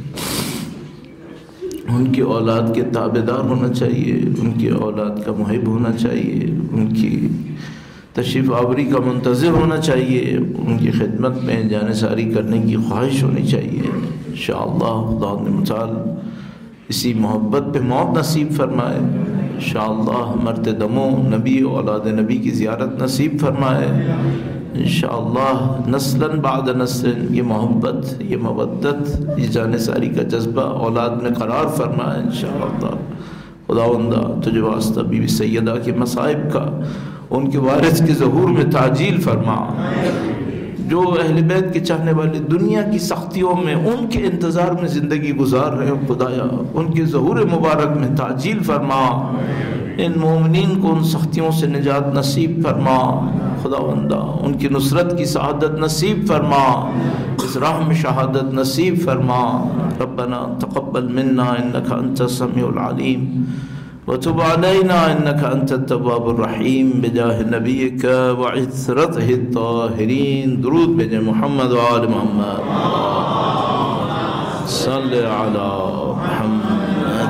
ان کی اولاد کے تابعدار ہونا چاہیے، ان کی اولاد کا محب ہونا چاہیے، ان کی تشریف آوری کا منتظر ہونا چاہیے، ان کی خدمت میں جانے ساری کرنے کی خواہش ہونی چاہیے۔ انشاءاللہ خدا متعال اسی محبت پہ موت نصیب فرمائے، انشاءاللہ مرتے دموں نبی اولاد نبی کی زیارت نصیب فرمائے، انشاءاللہ نسلاً بعد نسل یہ محبت، یہ مودت، یہ جانے ساری کا جذبہ اولاد میں قرار فرمائے انشاءاللہ۔ خداوندہ تجھے واسطہ بی بی سیدہ کے مصائب کا، ان کے وارث کے ظہور میں تعجیل فرما۔ جو اہل بیت کے چاہنے والے دنیا کی سختیوں میں ان کے انتظار میں زندگی گزار رہے ہیں، خدایا ان کے ظہور مبارک میں تعجیل فرما۔ ان مومنین کو ان سختیوں سے نجات نصیب فرما خداوندا، ان کی نصرت کی سعادت نصیب فرما، اس راہ میں شہادت نصیب فرما۔ ربنا تقبل منا انک انت السمیع العلیم وتب علینا انک انت التواب الرحیم بجاہ نبیک وعترتہ الطاہرین۔ درود بھیجیں محمد و آل محمد، صلی علی محمد۔